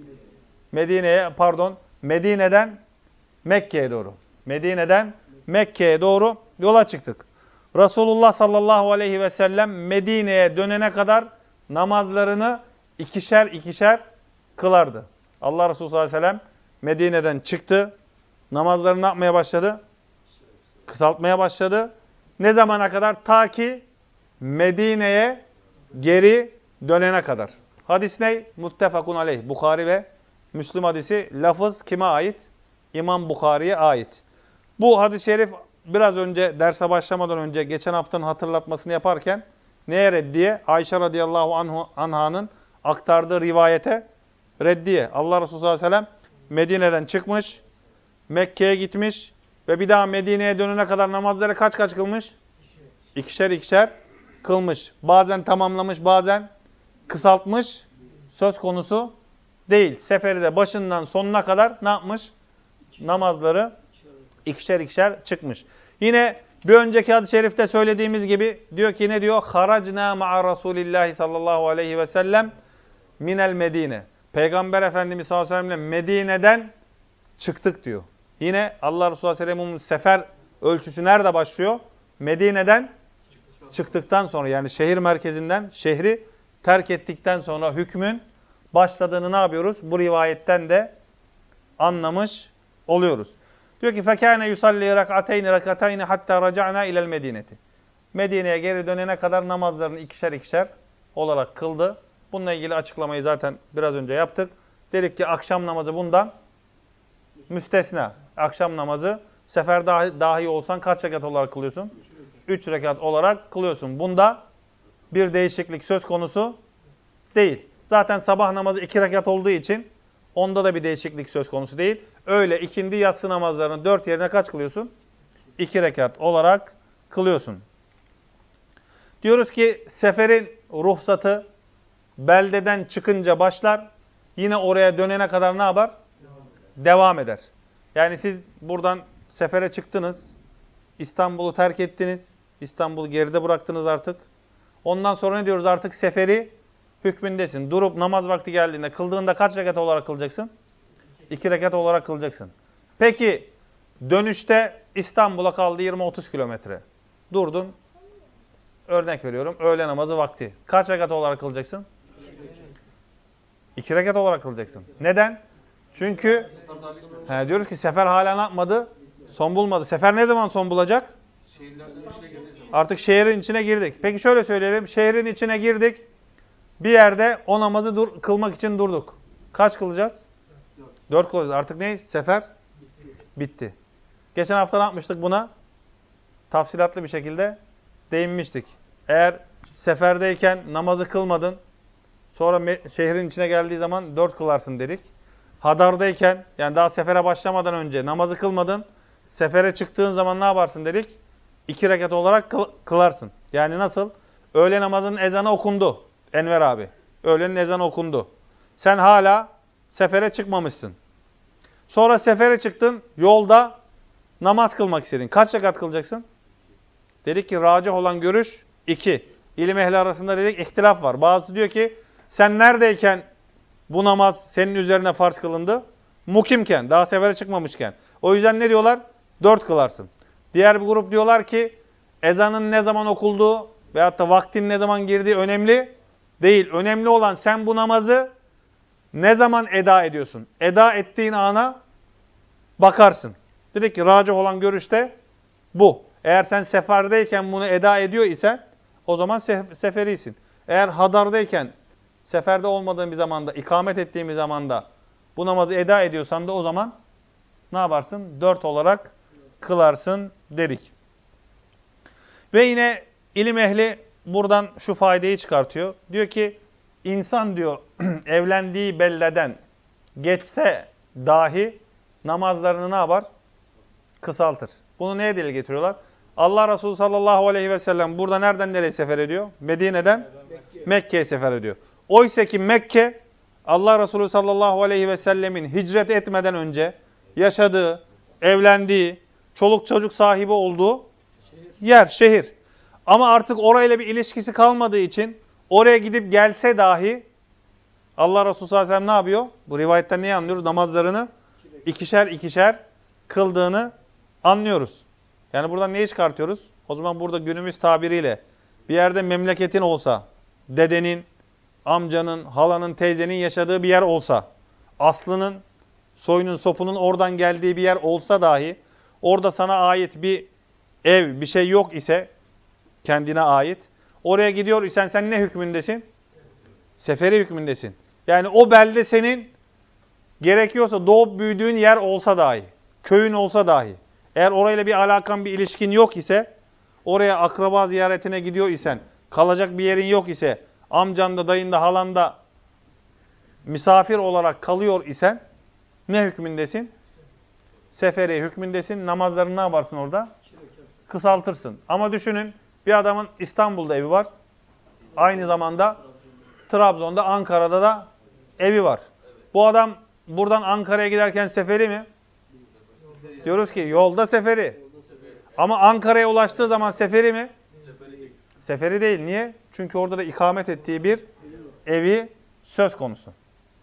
Medine'den Mekke'ye doğru. Medine'den Mekke'ye doğru yola çıktık. Resulullah sallallahu aleyhi ve sellem Medine'ye dönene kadar namazlarını ikişer kılardı. Allah Resulü sallallahu aleyhi ve sellem Medine'den çıktı. Namazlarını ne yapmaya başladı? Kısaltmaya başladı. Ne zamana kadar? Ta ki Medine'ye geri dönene kadar. Hadis ne? Muttefakun aleyh. Bukhari ve Müslim hadisi. Lafız kime ait? İmam Bukhari'ye ait. Bu hadis-i şerif biraz önce derse başlamadan önce geçen haftanın hatırlatmasını yaparken neye reddiye? Ayşe radıyallahu anh'ın aktardığı rivayete reddiye. Allah Resulü sallallahu aleyhi ve sellem Medine'den çıkmış, Mekke'ye gitmiş ve bir daha Medine'ye dönene kadar namazları kaç kaç kılmış? İkişer ikişer kılmış. Bazen tamamlamış, bazen kısaltmış. Söz konusu değil. Seferi de başından sonuna kadar ne yapmış? Namazları ikişer ikişer çıkmış. Yine bir önceki hadis-i şerifte söylediğimiz gibi diyor ki ne diyor? Haracna ma'a Rasulillahi sallallahu aleyhi ve sellem minel Medine. Peygamber Efendimiz sallallahu aleyhi ve sellem'le Medine'den çıktık diyor. Yine Allah Resulü Aleyhisselam'ın sefer ölçüsü nerede başlıyor? Medine'den çıktıktan sonra, yani şehir merkezinden, şehri terk ettikten sonra hükmün başladığını ne yapıyoruz? Bu rivayetten de anlamış oluyoruz. Diyor ki فَكَانَ يُسَلِّي رَكَعَتَيْنِ hatta رَجَعْنَا اِلَى الْمَد۪ينَةِ. Medine'ye geri dönene kadar namazlarını ikişer ikişer olarak kıldı. Bununla ilgili açıklamayı zaten biraz önce yaptık. Dedik ki akşam namazı bundan müstesna. Akşam namazı sefer dahi olsan kaç rekat olarak kılıyorsun? 3 rekat olarak kılıyorsun. Bunda bir değişiklik söz konusu değil. Zaten sabah namazı 2 rekat olduğu için onda da bir değişiklik söz konusu değil. Öyle ikindi yatsı namazlarını 4 yerine kaç kılıyorsun? 2 rekat olarak kılıyorsun. Diyoruz ki seferin ruhsatı beldeden çıkınca başlar. Yine oraya dönene kadar ne yapar? Devam eder. Yani siz buradan sefere çıktınız. İstanbul'u terk ettiniz. İstanbul'u geride bıraktınız artık. Ondan sonra ne diyoruz? Artık seferi hükmündesin. Durup namaz vakti geldiğinde kıldığında kaç rekat olarak kılacaksın? 2 rekat olarak kılacaksın. Peki dönüşte İstanbul'a kaldı 20-30 kilometre. Durdun. Örnek veriyorum. Öğle namazı vakti. Kaç rekat olarak kılacaksın? 2 rekat olarak kılacaksın. Neden? Çünkü diyoruz ki sefer hala ne yapmadı? Son bulmadı. Sefer ne zaman son bulacak? Artık şehrin içine girdik. Peki şöyle söyleyelim. Şehrin içine girdik. Bir yerde o namazı kılmak için durduk. Kaç kılacağız? 4 kılacağız. Artık ne? Sefer bitti. Geçen hafta ne yapmıştık buna? Tafsilatlı bir şekilde değinmiştik. Eğer seferdeyken namazı kılmadın, sonra şehrin içine geldiği zaman 4 kılarsın dedik. Hadardayken, yani daha sefere başlamadan önce namazı kılmadın, sefere çıktığın zaman ne yaparsın dedik? 2 rekat olarak kılarsın. Yani nasıl? Öğle namazının ezanı okundu. Enver abi. Öğlenin ezanı okundu. Sen hala sefere çıkmamışsın. Sonra sefere çıktın, yolda namaz kılmak istedin. Kaç rekat kılacaksın? Dedik ki racih olan görüş 2. İlim ehli arasında dedik ihtilaf var. Bazısı diyor ki sen neredeyken bu namaz senin üzerine farz kılındı? Mukimken, daha sefere çıkmamışken. O yüzden ne diyorlar? 4 kılarsın. Diğer bir grup diyorlar ki ezanın ne zaman okulduğu veyahut da vaktin ne zaman girdiği önemli değil. Önemli olan sen bu namazı ne zaman eda ediyorsun? Eda ettiğin ana bakarsın. Dedik ki racih olan görüşte bu. Eğer sen seferdeyken bunu eda ediyor isen o zaman seferisin. Eğer hadardayken, seferde olmadığın bir zamanda, ikamet ettiğin bir zamanda bu namazı eda ediyorsan da o zaman ne yaparsın? 4 olarak kılarsın dedik. Ve yine ilim ehli buradan şu faydeyi çıkartıyor. Diyor ki insan diyor evlendiği beldeden geçse dahi namazlarını ne yapar? Kısaltır. Bunu neye delil getiriyorlar? Allah Resulü sallallahu aleyhi ve sellem burada nereden nereye sefer ediyor? Medine'den Mekke'ye sefer ediyor. Oysa ki Mekke Allah Resulü sallallahu aleyhi ve sellemin hicret etmeden önce yaşadığı, evlendiği, çoluk çocuk sahibi olduğu yer, şehir. Ama artık orayla bir ilişkisi kalmadığı için oraya gidip gelse dahi Allah Resulü sallallahu aleyhi ve sellem ne yapıyor? Bu rivayetten neyi anlıyoruz? Namazlarını ikişer ikişer kıldığını anlıyoruz. Yani buradan neyi çıkartıyoruz? O zaman burada günümüz tabiriyle bir yerde memleketin olsa, dedenin, amcanın, halanın, teyzenin yaşadığı bir yer olsa, aslının, soyunun, sopunun oradan geldiği bir yer olsa dahi, orada sana ait bir ev, bir şey yok ise, kendine ait, oraya gidiyor isen sen ne hükmündesin? Seferi hükmündesin. Yani o belde senin gerekiyorsa doğup büyüdüğün yer olsa dahi, köyün olsa dahi, eğer orayla bir alakan, bir ilişkin yok ise, oraya akraba ziyaretine gidiyor isen, kalacak bir yerin yok ise, amcanda, dayında, halanda misafir olarak kalıyor isen ne hükmündesin? Seferi hükmündesin. Namazlarını ne yaparsın orada? Kısaltırsın. Ama düşünün, bir adamın İstanbul'da evi var. Aynı zamanda Trabzon'da, Ankara'da da evi var. Bu adam buradan Ankara'ya giderken seferi mi? Diyoruz ki yolda seferi. Ama Ankara'ya ulaştığı zaman seferi mi? Seferi değil. Niye? Çünkü orada da ikamet ettiği bir evi söz konusu.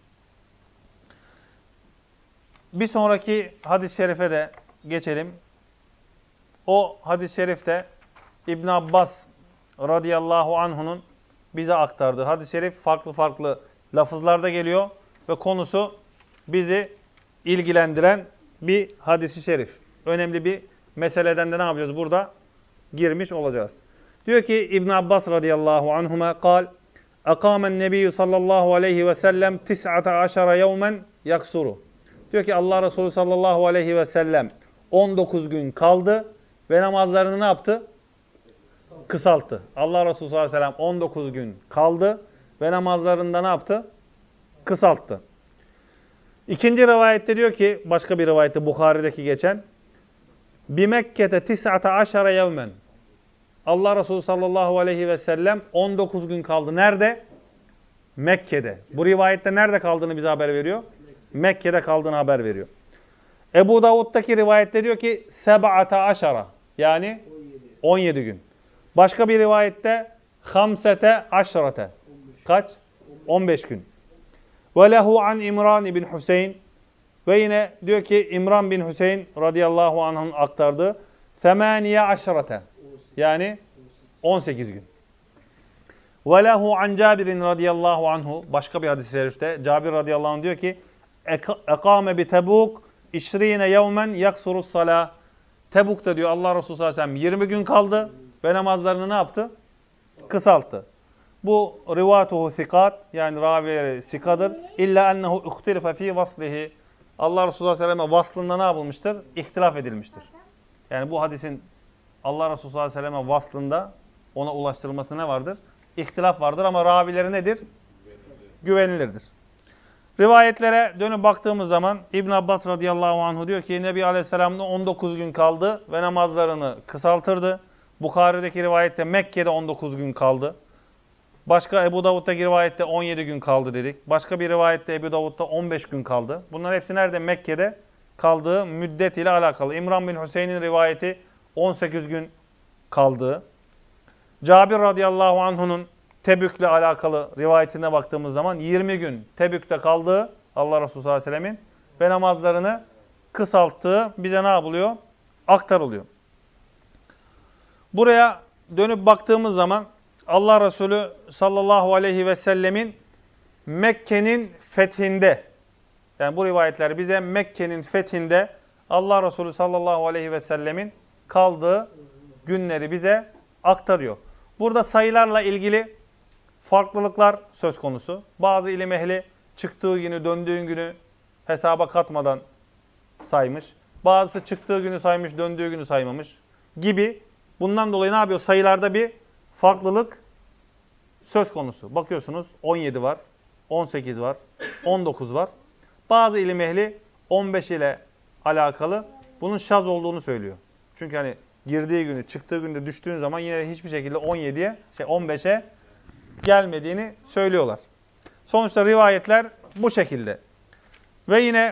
Bir sonraki hadis-i şerife de geçelim. O hadis-i şerifte İbn Abbas radıyallahu anhu'nun bize aktardığı hadis-i şerif farklı farklı lafızlarda geliyor ve konusu bizi ilgilendiren bir hadis-i şerif. Önemli bir meseleden de ne yapıyoruz? Burada girmiş olacağız. Diyor ki İbn Abbas radıyallahu anhuma kal Akamen nebiyyü sallallahu aleyhi ve sellem 19 yevmen yaksuru. Diyor ki Allah Resulü sallallahu aleyhi ve sellem 19 gün kaldı ve namazlarını ne yaptı? Kısalttı. Allah Resulü sallallahu aleyhi ve sellem 19 gün kaldı ve namazlarında ne yaptı? Kısalttı. İkinci rivayette diyor ki, başka bir rivayette Bukhari'deki geçen, bi Mekke'te 19 yevmen. Allah Resulü sallallahu aleyhi ve sellem 19 gün kaldı. Nerede? Mekke'de. Bu rivayette nerede kaldığını bize haber veriyor? Mekke'de kaldığını haber veriyor. Ebu Davud'daki rivayette diyor ki 17 yani 17 gün. Başka bir rivayette 15 kaç? 15 gün. Ve lehu an İmran ibn Hüseyin ve yine diyor ki İmran bin Hüseyin radıyallahu anh'ın aktardığı 18 yani 18 gün. Ve lehu an Cabir radıyallahu anhu başka bir hadis-i şerifte Cabir radıyallahu anh diyor ki ekame bi Tebuk 20 yevmen yaksurus salah. Tebuk'ta diyor Allah Resulü sallallahu aleyhi ve sellem 20 gün kaldı ve namazlarını ne yaptı? Kısalttı. Bu rivatuhu sikat yani ravileri sikadır. İlla ennehu ihtilfe fi vaslihi. Allah Resulü sallallahu aleyhi ve sellem vaslında ne yapılmıştır? İhtilaf edilmiştir. Yani bu hadisin Allah Resulü sallallahu aleyhi ve sellem vaslında ona ulaştırılması ne vardır? İhtilaf vardır ama ravileri nedir? Güvenilirdir. Rivayetlere dönüp baktığımız zaman İbn Abbas radıyallahu anh diyor ki Nebi Aleyhisselam'da 19 gün kaldı ve namazlarını kısaltırdı. Bukhari'deki rivayette Mekke'de 19 gün kaldı. Başka Ebu Davud'daki rivayette 17 gün kaldı dedik. Başka bir rivayette Ebu Davud'da 15 gün kaldı. Bunların hepsi nerede? Mekke'de kaldığı müddet ile alakalı. İmran bin Hüseyin'in rivayeti 18 gün kaldığı. Cabir radıyallahu anh'unun Tebük'le alakalı rivayetine baktığımız zaman 20 gün Tebük'te kaldığı Allah Resulü sallallahu aleyhi ve sellemin ve namazlarını kısalttığı bize ne yapılıyor? Aktarılıyor. Buraya dönüp baktığımız zaman Allah Resulü sallallahu aleyhi ve sellemin Mekke'nin fethinde yani bu rivayetler bize Mekke'nin fethinde Allah Resulü sallallahu aleyhi ve sellemin kaldığı günleri bize aktarıyor. Burada sayılarla ilgili farklılıklar söz konusu. Bazı ilim ehli çıktığı günü, döndüğü günü hesaba katmadan saymış. Bazısı çıktığı günü saymış, döndüğü günü saymamış gibi. Bundan dolayı ne yapıyor? Sayılarda bir farklılık söz konusu. Bakıyorsunuz 17 var, 18 var, 19 var. Bazı ilim ehli 15 ile alakalı bunun şaz olduğunu söylüyor. Çünkü hani girdiği günü, çıktığı günde düştüğün zaman yine de hiçbir şekilde 15'e gelmediğini söylüyorlar. Sonuçta rivayetler bu şekilde. Ve yine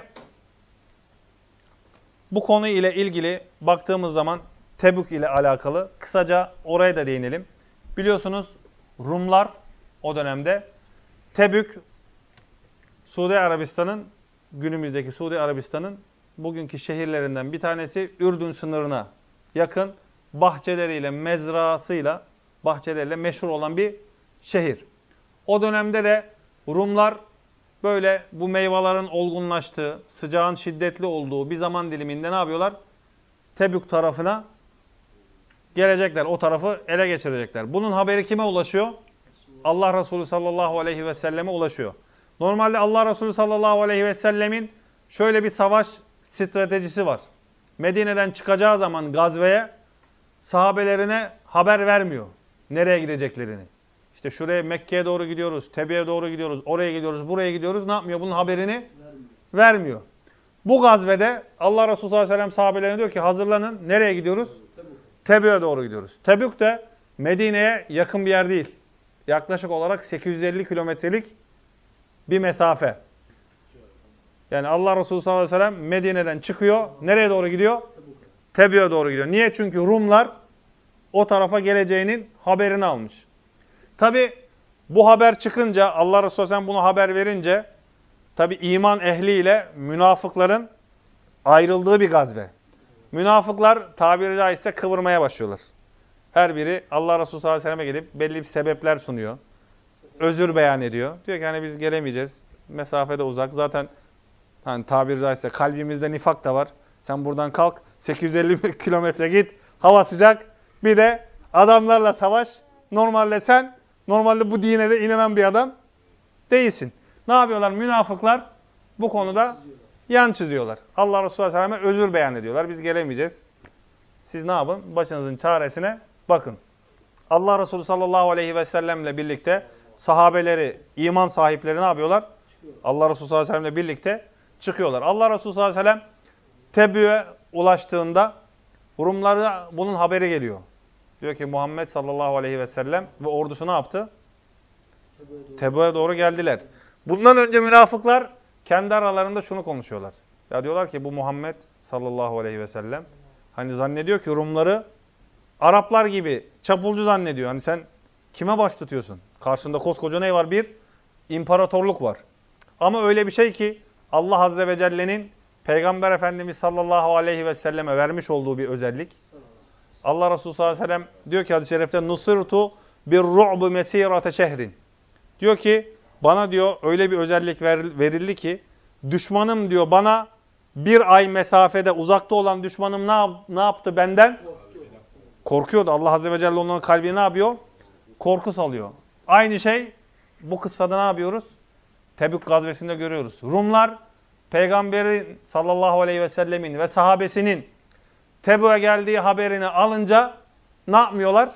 bu konu ile ilgili baktığımız zaman Tebük ile alakalı kısaca oraya da değinelim. Biliyorsunuz Rumlar o dönemde Tebük, Suudi Arabistan'ın günümüzdeki Suudi Arabistan'ın bugünkü şehirlerinden bir tanesi Ürdün sınırına yakın bahçeleriyle, mezrasıyla, bahçeleriyle meşhur olan bir şehir. O dönemde de Rumlar böyle bu meyvelerin olgunlaştığı, sıcağın şiddetli olduğu bir zaman diliminde ne yapıyorlar? Tebük tarafına gelecekler. O tarafı ele geçirecekler. Bunun haberi kime ulaşıyor? Allah Resulü sallallahu aleyhi ve selleme ulaşıyor. Normalde Allah Resulü sallallahu aleyhi ve sellemin şöyle bir savaş stratejisi var. Medine'den çıkacağı zaman gazveye sahabelerine haber vermiyor nereye gideceklerini. İşte şuraya Mekke'ye doğru gidiyoruz, Tebe'ye doğru gidiyoruz, oraya gidiyoruz, buraya gidiyoruz. Ne yapmıyor? Bunun haberini vermiyor. Bu gazvede Allah Resulü sallallahu aleyhi ve sellem sahabelerine diyor ki hazırlanın. Nereye gidiyoruz? Tebe'ye doğru gidiyoruz. Tebük de Medine'ye yakın bir yer değil. Yaklaşık olarak 850 kilometrelik bir mesafe. Yani Allah Resulü sallallahu aleyhi ve sellem Medine'den çıkıyor. Nereye doğru gidiyor? Tebük'e doğru gidiyor. Niye? Çünkü Rumlar o tarafa geleceğinin haberini almış. Tabi bu haber çıkınca, Allah Resulü sallallahu aleyhi ve sellem bunu haber verince, tabi iman ehliyle münafıkların ayrıldığı bir gazve. Münafıklar tabiri caizse kıvırmaya başlıyorlar. Her biri Allah Resulü sallallahu aleyhi ve selleme gelip belli bir sebepler sunuyor. Özür beyan ediyor. Diyor ki hani biz gelemeyeceğiz. Mesafede uzak. Zaten hani tabiri caizse kalbimizde nifak da var. Sen buradan kalk 850 kilometre git. Hava sıcak. Bir de adamlarla savaş. Normalde bu dine de inanan bir adam değilsin. Ne yapıyorlar? Münafıklar bu konuda yan çiziyorlar. Allah Resulü sallallahu aleyhi ve sellem'e özür beyan ediyorlar. Biz gelemeyeceğiz. Siz ne yapın? Başınızın çaresine bakın. Allah Resulü sallallahu aleyhi ve sellemle birlikte sahabeleri, iman sahipleri ne yapıyorlar? Allah Resulü sallallahu aleyhi ve sellemle birlikte çıkıyorlar. Allah Resulü sallallahu aleyhi ve sellem Tebük'e ulaştığında Rumlara bunun haberi geliyor. Diyor ki Muhammed sallallahu aleyhi ve sellem ve ordusu ne yaptı? Tebük'e doğru geldiler. Bundan önce münafıklar kendi aralarında şunu konuşuyorlar. Ya diyorlar ki bu Muhammed sallallahu aleyhi ve sellem hani zannediyor ki Rumları Araplar gibi çapulcu zannediyor. Hani sen kime baş tutuyorsun? Karşında koskoca ne var? Bir imparatorluk var. Ama öyle bir şey ki Allah Azze ve Celle'nin Peygamber Efendimiz sallallahu aleyhi ve selleme vermiş olduğu bir özellik. Allah Resulü sallallahu aleyhi ve sellem diyor ki hadis-i şerifte nusirtu bir ru'bu mesirate şehrin. Diyor ki bana diyor öyle bir özellik verildi ki düşmanım diyor bana bir ay mesafede uzakta olan düşmanım ne yaptı benden? Korkuyordu. Allah Azze ve Celle onların kalbine ne yapıyor? Korku salıyor. Aynı şey bu kıssada ne yapıyoruz? Tebük gazvesinde görüyoruz. Rumlar Peygamberin sallallahu aleyhi ve sellemin ve sahabesinin Tebük'e geldiği haberini alınca ne yapmıyorlar?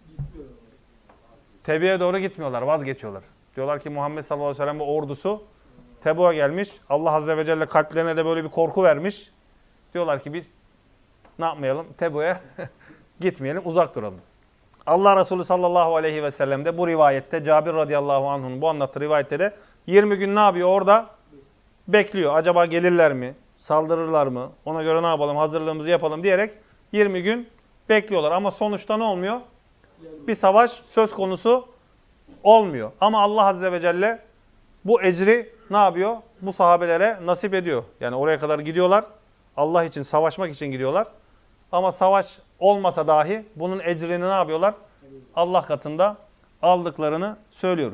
Tebük'e doğru gitmiyorlar, vazgeçiyorlar. Diyorlar ki Muhammed sallallahu aleyhi ve sellem ve ordusu Tebük'e gelmiş. Allah Azze ve Celle kalplerine de böyle bir korku vermiş. Diyorlar ki biz ne yapmayalım? Tebük'e gitmeyelim, uzak duralım. Allah Resulü sallallahu aleyhi ve sellem de bu rivayette Cabir radıyallahu anh'un bu anlattığı rivayette de 20 gün ne yapıyor? Orada bekliyor. Acaba gelirler mi? Saldırırlar mı? Ona göre ne yapalım? Hazırlığımızı yapalım diyerek 20 gün bekliyorlar. Ama sonuçta ne olmuyor? Bir savaş söz konusu olmuyor. Ama Allah Azze ve Celle bu ecri ne yapıyor? Bu sahabelere nasip ediyor. Yani oraya kadar gidiyorlar. Allah için, savaşmak için gidiyorlar. Ama savaş olmasa dahi bunun ecrini ne yapıyorlar? Allah katında aldıklarını söylüyoruz.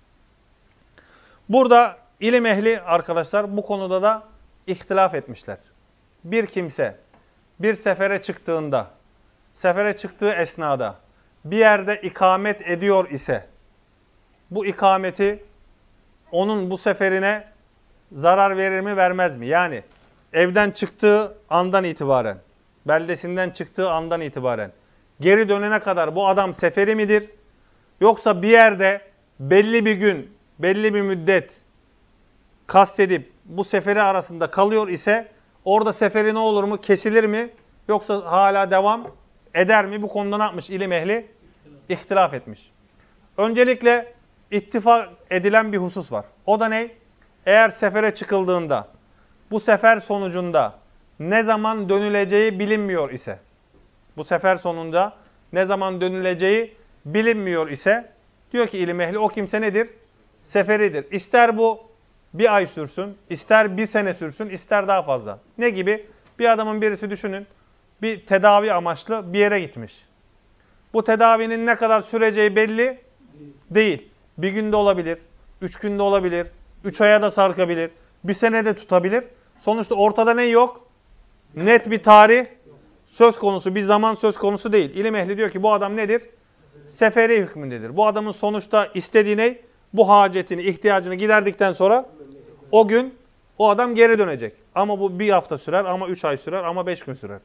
Burada ilim ehli arkadaşlar bu konuda da ihtilaf etmişler. Bir kimse bir sefere çıktığında, sefere çıktığı esnada bir yerde ikamet ediyor ise bu ikameti onun bu seferine zarar verir mi vermez mi? Yani evden çıktığı andan itibaren, beldesinden çıktığı andan itibaren geri dönene kadar bu adam seferi midir? Yoksa bir yerde belli bir gün, belli bir müddet kastedip bu seferi arasında kalıyor ise orada seferi ne olur mu? Kesilir mi? Yoksa hala devam eder mi? Bu konuda ne yapmış ilim ehli? İhtilaf etmiş. Öncelikle ittifak edilen bir husus var. O da ne? Eğer sefere çıkıldığında bu sefer sonucunda ne zaman dönüleceği bilinmiyor ise, bu sefer sonunda ne zaman dönüleceği bilinmiyor ise, diyor ki ilim ehli o kimse nedir? Seferidir. İster bu bir ay sürsün, ister bir sene sürsün, ister daha fazla. Ne gibi? Bir adamın birisi düşünün, bir tedavi amaçlı bir yere gitmiş. Bu tedavinin ne kadar süreceği belli değil. Bir günde olabilir, 3 günde olabilir, 3 aya da sarkabilir, bir sene de tutabilir. Sonuçta ortada ne yok? Net bir tarih söz konusu, bir zaman söz konusu değil. İlim ehli diyor ki bu adam nedir? Seferi hükmündedir. Bu adamın sonuçta istediği ne? Bu hacetini, ihtiyacını giderdikten sonra o gün o adam geri dönecek. Ama bu bir hafta sürer, ama 3 ay sürer, ama 5 gün sürer.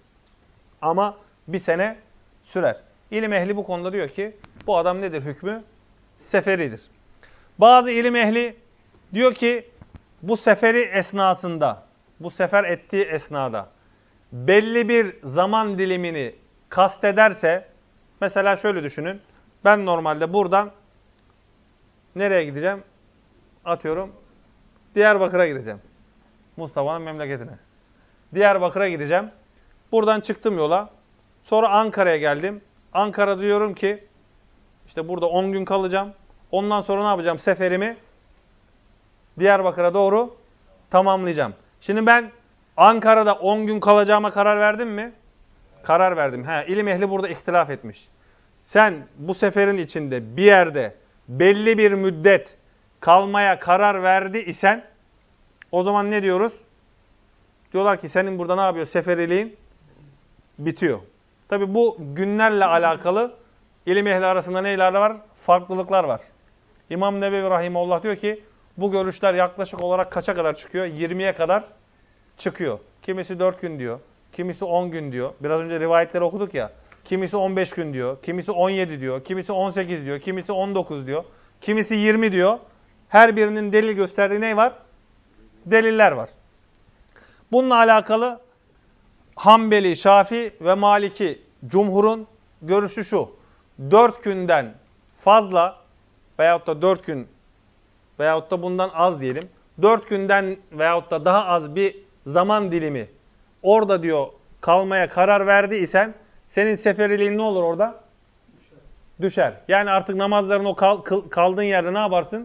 Ama bir sene sürer. İlim ehli bu konuda diyor ki bu adam nedir hükmü? seferidir. Bazı ilim ehli diyor ki bu seferi esnasında, bu sefer ettiği esnada belli bir zaman dilimini kastederse, mesela şöyle düşünün. Ben normalde buradan nereye gideceğim? Atıyorum Diyarbakır'a gideceğim. Mustafa'nın memleketine. Diyarbakır'a gideceğim. Buradan çıktım yola. Sonra Ankara'ya geldim. Ankara'da diyorum ki işte burada 10 gün kalacağım. Ondan sonra ne yapacağım? Seferimi Diyarbakır'a doğru tamamlayacağım. Şimdi ben Ankara'da 10 gün kalacağıma karar verdim mi? Karar verdim. İlim ehli burada ihtilaf etmiş. Sen bu seferin içinde bir yerde belli bir müddet kalmaya karar verdi isen o zaman ne diyoruz? Diyorlar ki senin burada ne yapıyor? Seferiliğin bitiyor. Tabi bu günlerle alakalı ilim ehli arasında neyler var? Farklılıklar var. İmam Nebevi Rahimahullah diyor ki bu görüşler yaklaşık olarak kaça kadar çıkıyor? 20'ye kadar çıkıyor. Kimisi 4 gün diyor. Kimisi 10 gün diyor. Biraz önce rivayetleri okuduk ya. Kimisi 15 gün diyor. Kimisi 17 diyor. Kimisi 18 diyor. Kimisi 19 diyor. Kimisi 20 diyor. Her birinin delil gösterdiği ne var? Deliller var. Bununla alakalı Hanbeli, Şafii ve Maliki cumhurun görüşü şu. 4 günden fazla veyahut da 4 gün veyahut da bundan az diyelim. 4 günden veyahut da daha az bir zaman dilimi orada diyor kalmaya karar verdiysen senin seferiliğin ne olur orada? Düşer. Yani artık namazların o kaldığın yerde ne yaparsın?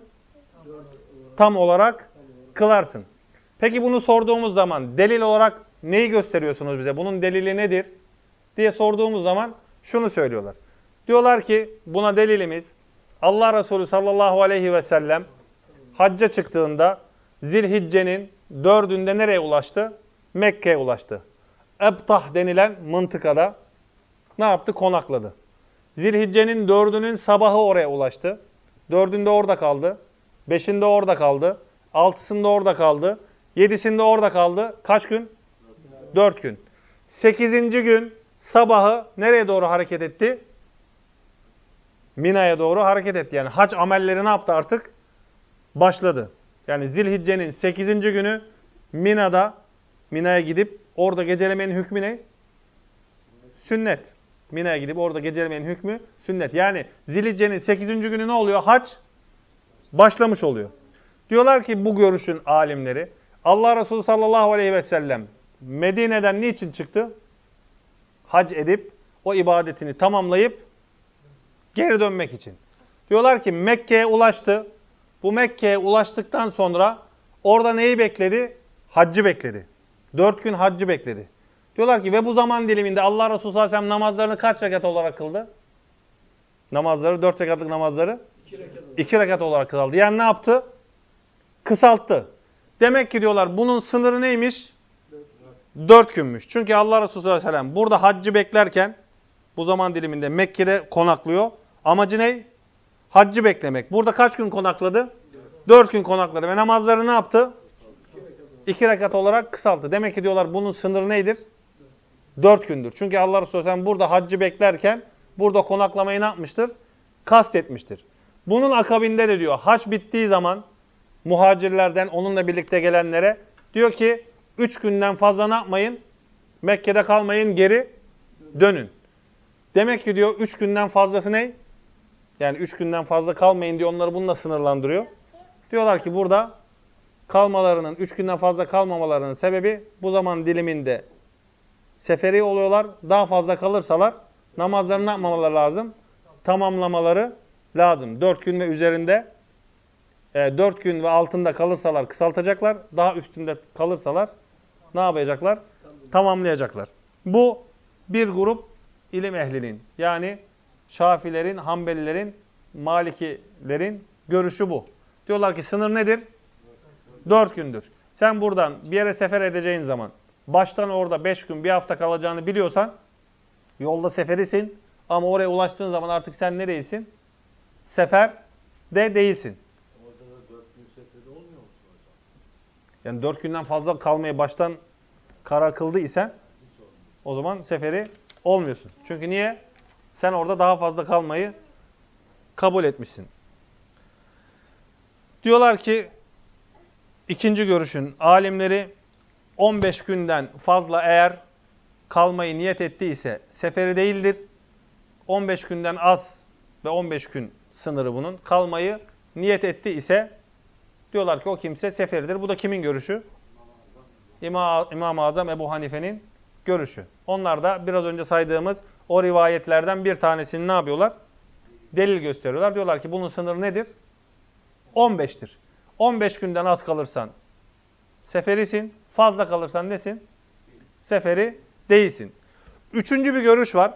Tam olarak kılarsın. Peki bunu sorduğumuz zaman delil olarak neyi gösteriyorsunuz bize? Bunun delili nedir? Diye sorduğumuz zaman şunu söylüyorlar. Diyorlar ki buna delilimiz Allah Resulü sallallahu aleyhi ve sellem hacca çıktığında Zilhicce'nin 4'ünde nereye ulaştı? Mekke'ye ulaştı. Ebtah denilen mıntıkada ne yaptı? Konakladı. Zilhicce'nin 4'ünün sabahı oraya ulaştı. 4'ünde orada kaldı. 5'inde orada kaldı. 6'sında orada kaldı. 7'sinde orada kaldı. Kaç gün? 4 gün. 8. gün sabahı nereye doğru hareket etti? Mina'ya doğru hareket etti. Yani hac amelleri ne yaptı artık? Başladı. Yani Zilhicce'nin 8. günü Mina'ya gidip orada gecelemenin hükmü ne? Sünnet. Mina'ya gidip orada gecelemenin hükmü sünnet. Yani Zilhicce'nin 8. günü ne oluyor? Hac başlamış oluyor. Diyorlar ki bu görüşün alimleri Allah Resulü sallallahu aleyhi ve sellem Medine'den niçin çıktı? Hac edip o ibadetini tamamlayıp geri dönmek için. Diyorlar ki Mekke'ye ulaştı. Bu Mekke'ye ulaştıktan sonra orada neyi bekledi? Haccı bekledi. 4 gün haccı bekledi. Diyorlar ki ve bu zaman diliminde Allah Resulü sallallahu aleyhi ve sellem namazlarını kaç rekat olarak kıldı? Namazları, 4 rekatlık namazları 2 rekat olarak kıldı. Yani ne yaptı? Kısalttı. Demek ki diyorlar bunun sınırı neymiş? 4 günmüş. Çünkü Allah Resulü sallallahu aleyhi ve sellem burada haccı beklerken bu zaman diliminde Mekke'de konaklıyor. Amacı ne? Haccı beklemek. Burada kaç gün konakladı? 4 gün konakladı. Ve namazları ne yaptı? 2 rekat olarak kısalttı. Demek ki diyorlar bunun sınırı nedir? 4 gündür. Çünkü Allah Resulü sallallahu aleyhi ve sellem burada haccı beklerken burada konaklamayı ne yapmıştır? Kastetmiştir. Bunun akabinde de diyor hac bittiği zaman muhacirlerden onunla birlikte gelenlere diyor ki 3 günden fazla ne yapmayın? Mekke'de kalmayın, geri dönün. Demek ki diyor 3 günden fazlası ne? Yani 3 günden fazla kalmayın diyor, onları bununla sınırlandırıyor. Diyorlar ki burada kalmalarının, 3 günden fazla kalmamalarının sebebi bu zaman diliminde seferi oluyorlar. Daha fazla kalırsalar namazlarını ne yapmamaları lazım? Tamamlamaları lazım. 4 gün ve üzerinde 4 gün ve altında kalırsalar kısaltacaklar. Daha üstünde kalırsalar ne yapacaklar? Tamamlayacaklar. Bu bir grup ilim ehlinin, yani Şafilerin, Hanbelilerin, Malikilerin görüşü bu. Diyorlar ki sınır nedir? 4 gündür. Sen buradan bir yere sefer edeceğin zaman baştan orada 5 gün, bir hafta kalacağını biliyorsan yolda seferisin ama oraya ulaştığın zaman artık sen ne değilsin? Seferde değilsin. Orada da 4 gün seferi olmuyor musun hocam? Yani 4 günden fazla kalmayı baştan karar kıldı isen o zaman seferi olmuyorsun. Çünkü niye? Sen orada daha fazla kalmayı kabul etmişsin. Diyorlar ki ikinci görüşün alimleri 15 günden fazla eğer kalmayı niyet ettiyse seferi değildir. 15 günden az ve 15 gün sınırı bunun. Kalmayı niyet etti ise diyorlar ki o kimse seferidir. Bu da kimin görüşü? İmam-ı Azam Ebu Hanife'nin görüşü. Onlar da biraz önce saydığımız o rivayetlerden bir tanesini ne yapıyorlar? Delil gösteriyorlar. Diyorlar ki bunun sınırı nedir? 15'tir. 15 günden az kalırsan seferisin. Fazla kalırsan nesin? Seferi değilsin. Üçüncü bir görüş var.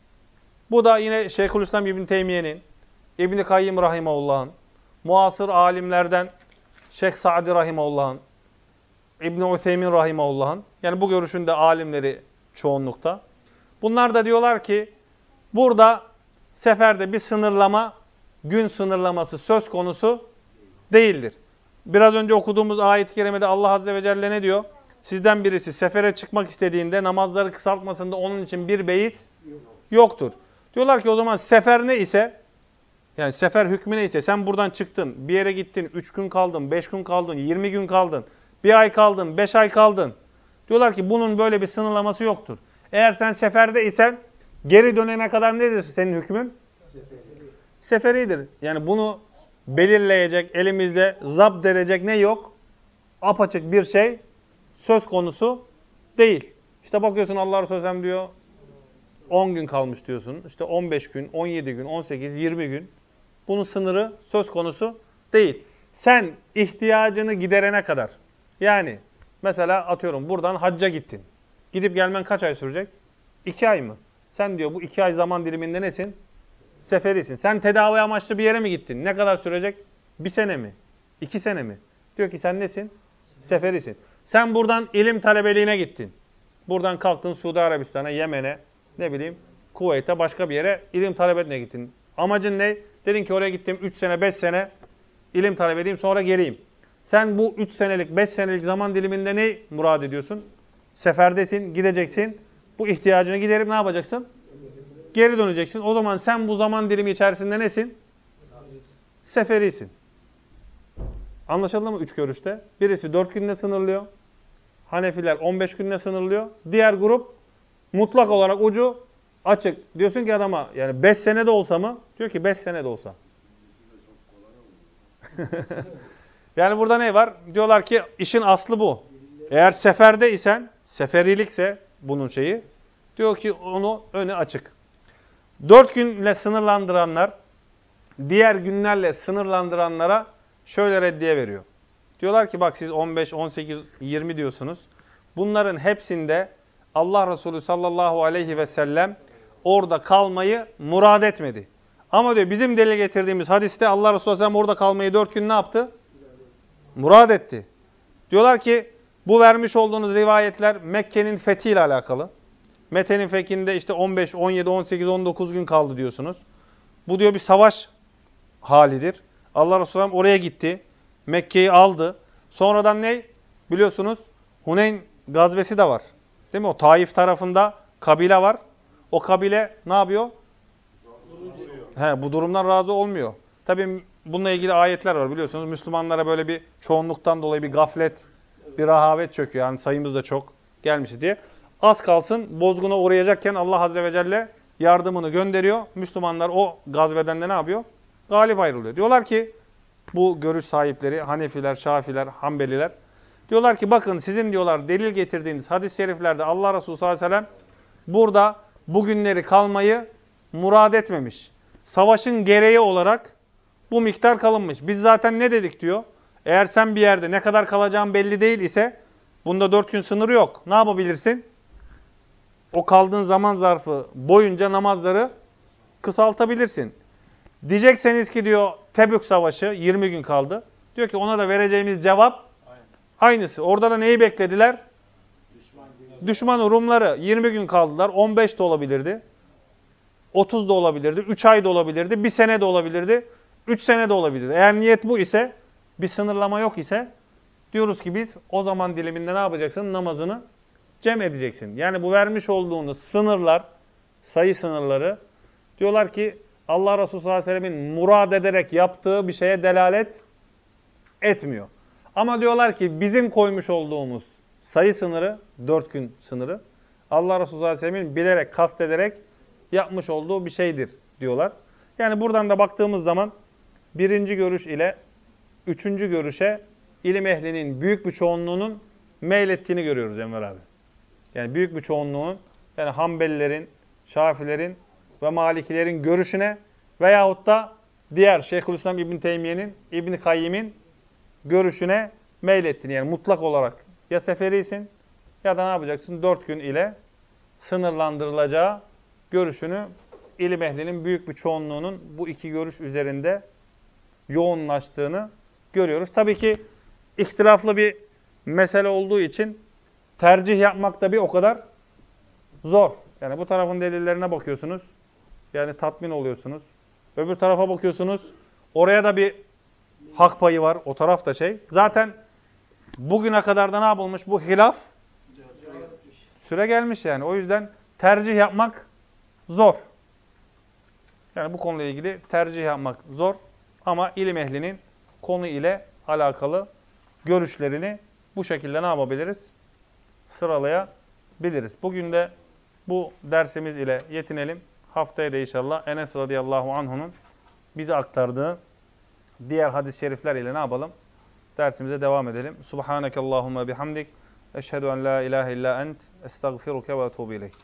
Bu da yine Şeyhülislam İbn Teymiye'nin, İbn Kayyim Rahimahullah'ın, muasır alimlerden Şeyh Sa'di Rahimahullah'ın, İbn Üseymin Rahimahullah'ın, yani bu görüşün de alimleri çoğunlukta. Bunlar da diyorlar ki burada seferde bir sınırlama, gün sınırlaması söz konusu değildir. Biraz önce okuduğumuz ayet-i kerimede Allah Azze ve Celle ne diyor? Sizden birisi sefere çıkmak istediğinde namazları kısaltmasında onun için bir beis yoktur. Diyorlar ki o zaman sefer ne ise, yani sefer hükmü ne ise, sen buradan çıktın, bir yere gittin, 3 gün kaldın, 5 gün kaldın, 20 gün kaldın, 1 ay kaldın, 5 ay kaldın. Diyorlar ki bunun böyle bir sınırlaması yoktur. Eğer sen seferde isen geri dönene kadar nedir senin hükmün? Seferidir. Yani bunu belirleyecek, elimizde zapt edecek ne yok? Apaçık bir şey söz konusu değil. İşte bakıyorsun Allah Resulü Sellem diyor 10 gün kalmış diyorsun. İşte 15 gün, 17 gün, 18, 20 gün. Bunun sınırı söz konusu değil. Sen ihtiyacını giderene kadar. Yani mesela atıyorum buradan hacca gittin. Gidip gelmen kaç ay sürecek? 2 ay mı? Sen diyor bu 2 ay zaman diliminde nesin? Seferisin. Sen tedavi amaçlı bir yere mi gittin? Ne kadar sürecek? 1 sene mi? 2 sene mi? Diyor ki sen nesin? Seferisin. Sen buradan ilim talebeliğine gittin. Buradan kalktın Suudi Arabistan'a, Yemen'e, ne bileyim Kuveyt'e, başka bir yere ilim talep etmeye gittin. Amacın ne? Dedin ki oraya gittim 3 sene, 5 sene ilim talep edeyim sonra geleyim. Sen bu 3 senelik, 5 senelik zaman diliminde ne murad ediyorsun? Seferdesin, gideceksin. Bu ihtiyacını giderip ne yapacaksın? Geri döneceksin. O zaman sen bu zaman dilimi içerisinde nesin? Seferisin. Anlaşıldı mı 3 görüşte? Birisi 4 günle sınırlıyor. Hanefiler 15 günle sınırlıyor. Diğer grup mutlak olarak ucu açık. Diyorsun ki adama yani 5 sene de olsa mı? Diyor ki 5 sene de olsa. Yani burada ne var? Diyorlar ki işin aslı bu. Eğer seferde isen, seferilikse bunun şeyi, diyor ki onu önü açık. 4 günle sınırlandıranlar, diğer günlerle sınırlandıranlara şöyle reddiye veriyor. Diyorlar ki bak siz 15, 18, 20 diyorsunuz. Bunların hepsinde Allah Resulü sallallahu aleyhi ve sellem orada kalmayı murad etmedi. Ama diyor bizim delil getirdiğimiz hadiste Allah Resulü sallallahu aleyhi ve sellem orada kalmayı 4 gün ne yaptı? Murad etti. Diyorlar ki bu vermiş olduğunuz rivayetler Mekke'nin fethiyle alakalı. Mekke'nin fethinde işte 15, 17, 18, 19 gün kaldı diyorsunuz. Bu diyor bir savaş halidir. Allah Resulü sallallahu oraya gitti. Mekke'yi aldı. Sonradan ne? Biliyorsunuz Huneyn gazvesi de var. Değil mi? O Taif tarafında kabile var. O kabile ne yapıyor? Bu durumdan razı olmuyor. Tabii bununla ilgili ayetler var biliyorsunuz. Müslümanlara böyle bir çoğunluktan dolayı bir gaflet, bir rahavet çöküyor. Yani sayımız da çok gelmiş diye. Az kalsın bozguna uğrayacakken Allah Azze ve Celle yardımını gönderiyor. Müslümanlar o gazveden de ne yapıyor? Galip ayrılıyor. Diyorlar ki bu görüş sahipleri, Hanefiler, Şafiler, Hanbeliler, diyorlar ki bakın sizin diyorlar delil getirdiğiniz hadis-i şeriflerde Allah Resulü sallallahu aleyhi ve sellem burada bugünleri kalmayı murad etmemiş. Savaşın gereği olarak bu miktar kalınmış. Biz zaten ne dedik diyor? Eğer sen bir yerde ne kadar kalacağın belli değil ise bunda 4 gün sınırı yok. Ne yapabilirsin? O kaldığın zaman zarfı boyunca namazları kısaltabilirsin. Diyecekseniz ki diyor Tebük Savaşı 20 gün kaldı. Diyor ki ona da vereceğimiz cevap aynısı. Orada da neyi beklediler? Düşman Rumları 20 gün kaldılar. 15 de olabilirdi. 30 da olabilirdi. 3 ay da olabilirdi. 1 sene de olabilirdi. 3 sene de olabilirdi. Eğer niyet bu ise, bir sınırlama yok ise diyoruz ki biz o zaman diliminde ne yapacaksın? Namazını cem edeceksin. Yani bu vermiş olduğunuz sınırlar, sayı sınırları diyorlar ki Allah Resulü sallallahu aleyhi ve sellemin murad ederek yaptığı bir şeye delalet etmiyor. Ama diyorlar ki bizim koymuş olduğumuz sayı sınırı, 4 gün sınırı, Allah Resulü sallallahu aleyhi ve sellem'in bilerek, kastederek yapmış olduğu bir şeydir diyorlar. Yani buradan da baktığımız zaman birinci görüş ile üçüncü görüşe ilim ehlinin büyük bir çoğunluğunun meylettiğini görüyoruz Enver abi. Yani büyük bir çoğunluğun, yani Hanbelilerin, Şafilerin ve Malikilerin görüşüne veyahut da diğer Şeyhülislam İbn Teymiye'nin, İbn Kayyim'in görüşüne meylettiğini, yani mutlak olarak ya seferisin ya da ne yapacaksın? 4 gün ile sınırlandırılacağı görüşünü ilim ehlinin büyük bir çoğunluğunun bu iki görüş üzerinde yoğunlaştığını görüyoruz. Tabii ki ihtilaflı bir mesele olduğu için tercih yapmak da bir o kadar zor. Yani bu tarafın delillerine bakıyorsunuz, yani tatmin oluyorsunuz. Öbür tarafa bakıyorsunuz, oraya da bir hak payı var, o taraf da şey. Zaten bugüne kadar da ne yapılmış? Bu hilaf süre gelmiş yani. O yüzden tercih yapmak zor. Yani bu konuyla ilgili tercih yapmak zor. Ama ilim ehlinin konu ile alakalı görüşlerini bu şekilde ne yapabiliriz? Sıralayabiliriz. Bugün de bu dersimiz ile yetinelim. Haftaya da inşallah Enes radıyallahu anhu'nun bize aktardığı diğer hadis-i şerifler ile ne yapalım? Dersimize devam edelim. Subhanekallahumma bihamdik. Eşhedü en la ilahe illa ent. Estağfiruke ve etûbü ileyk.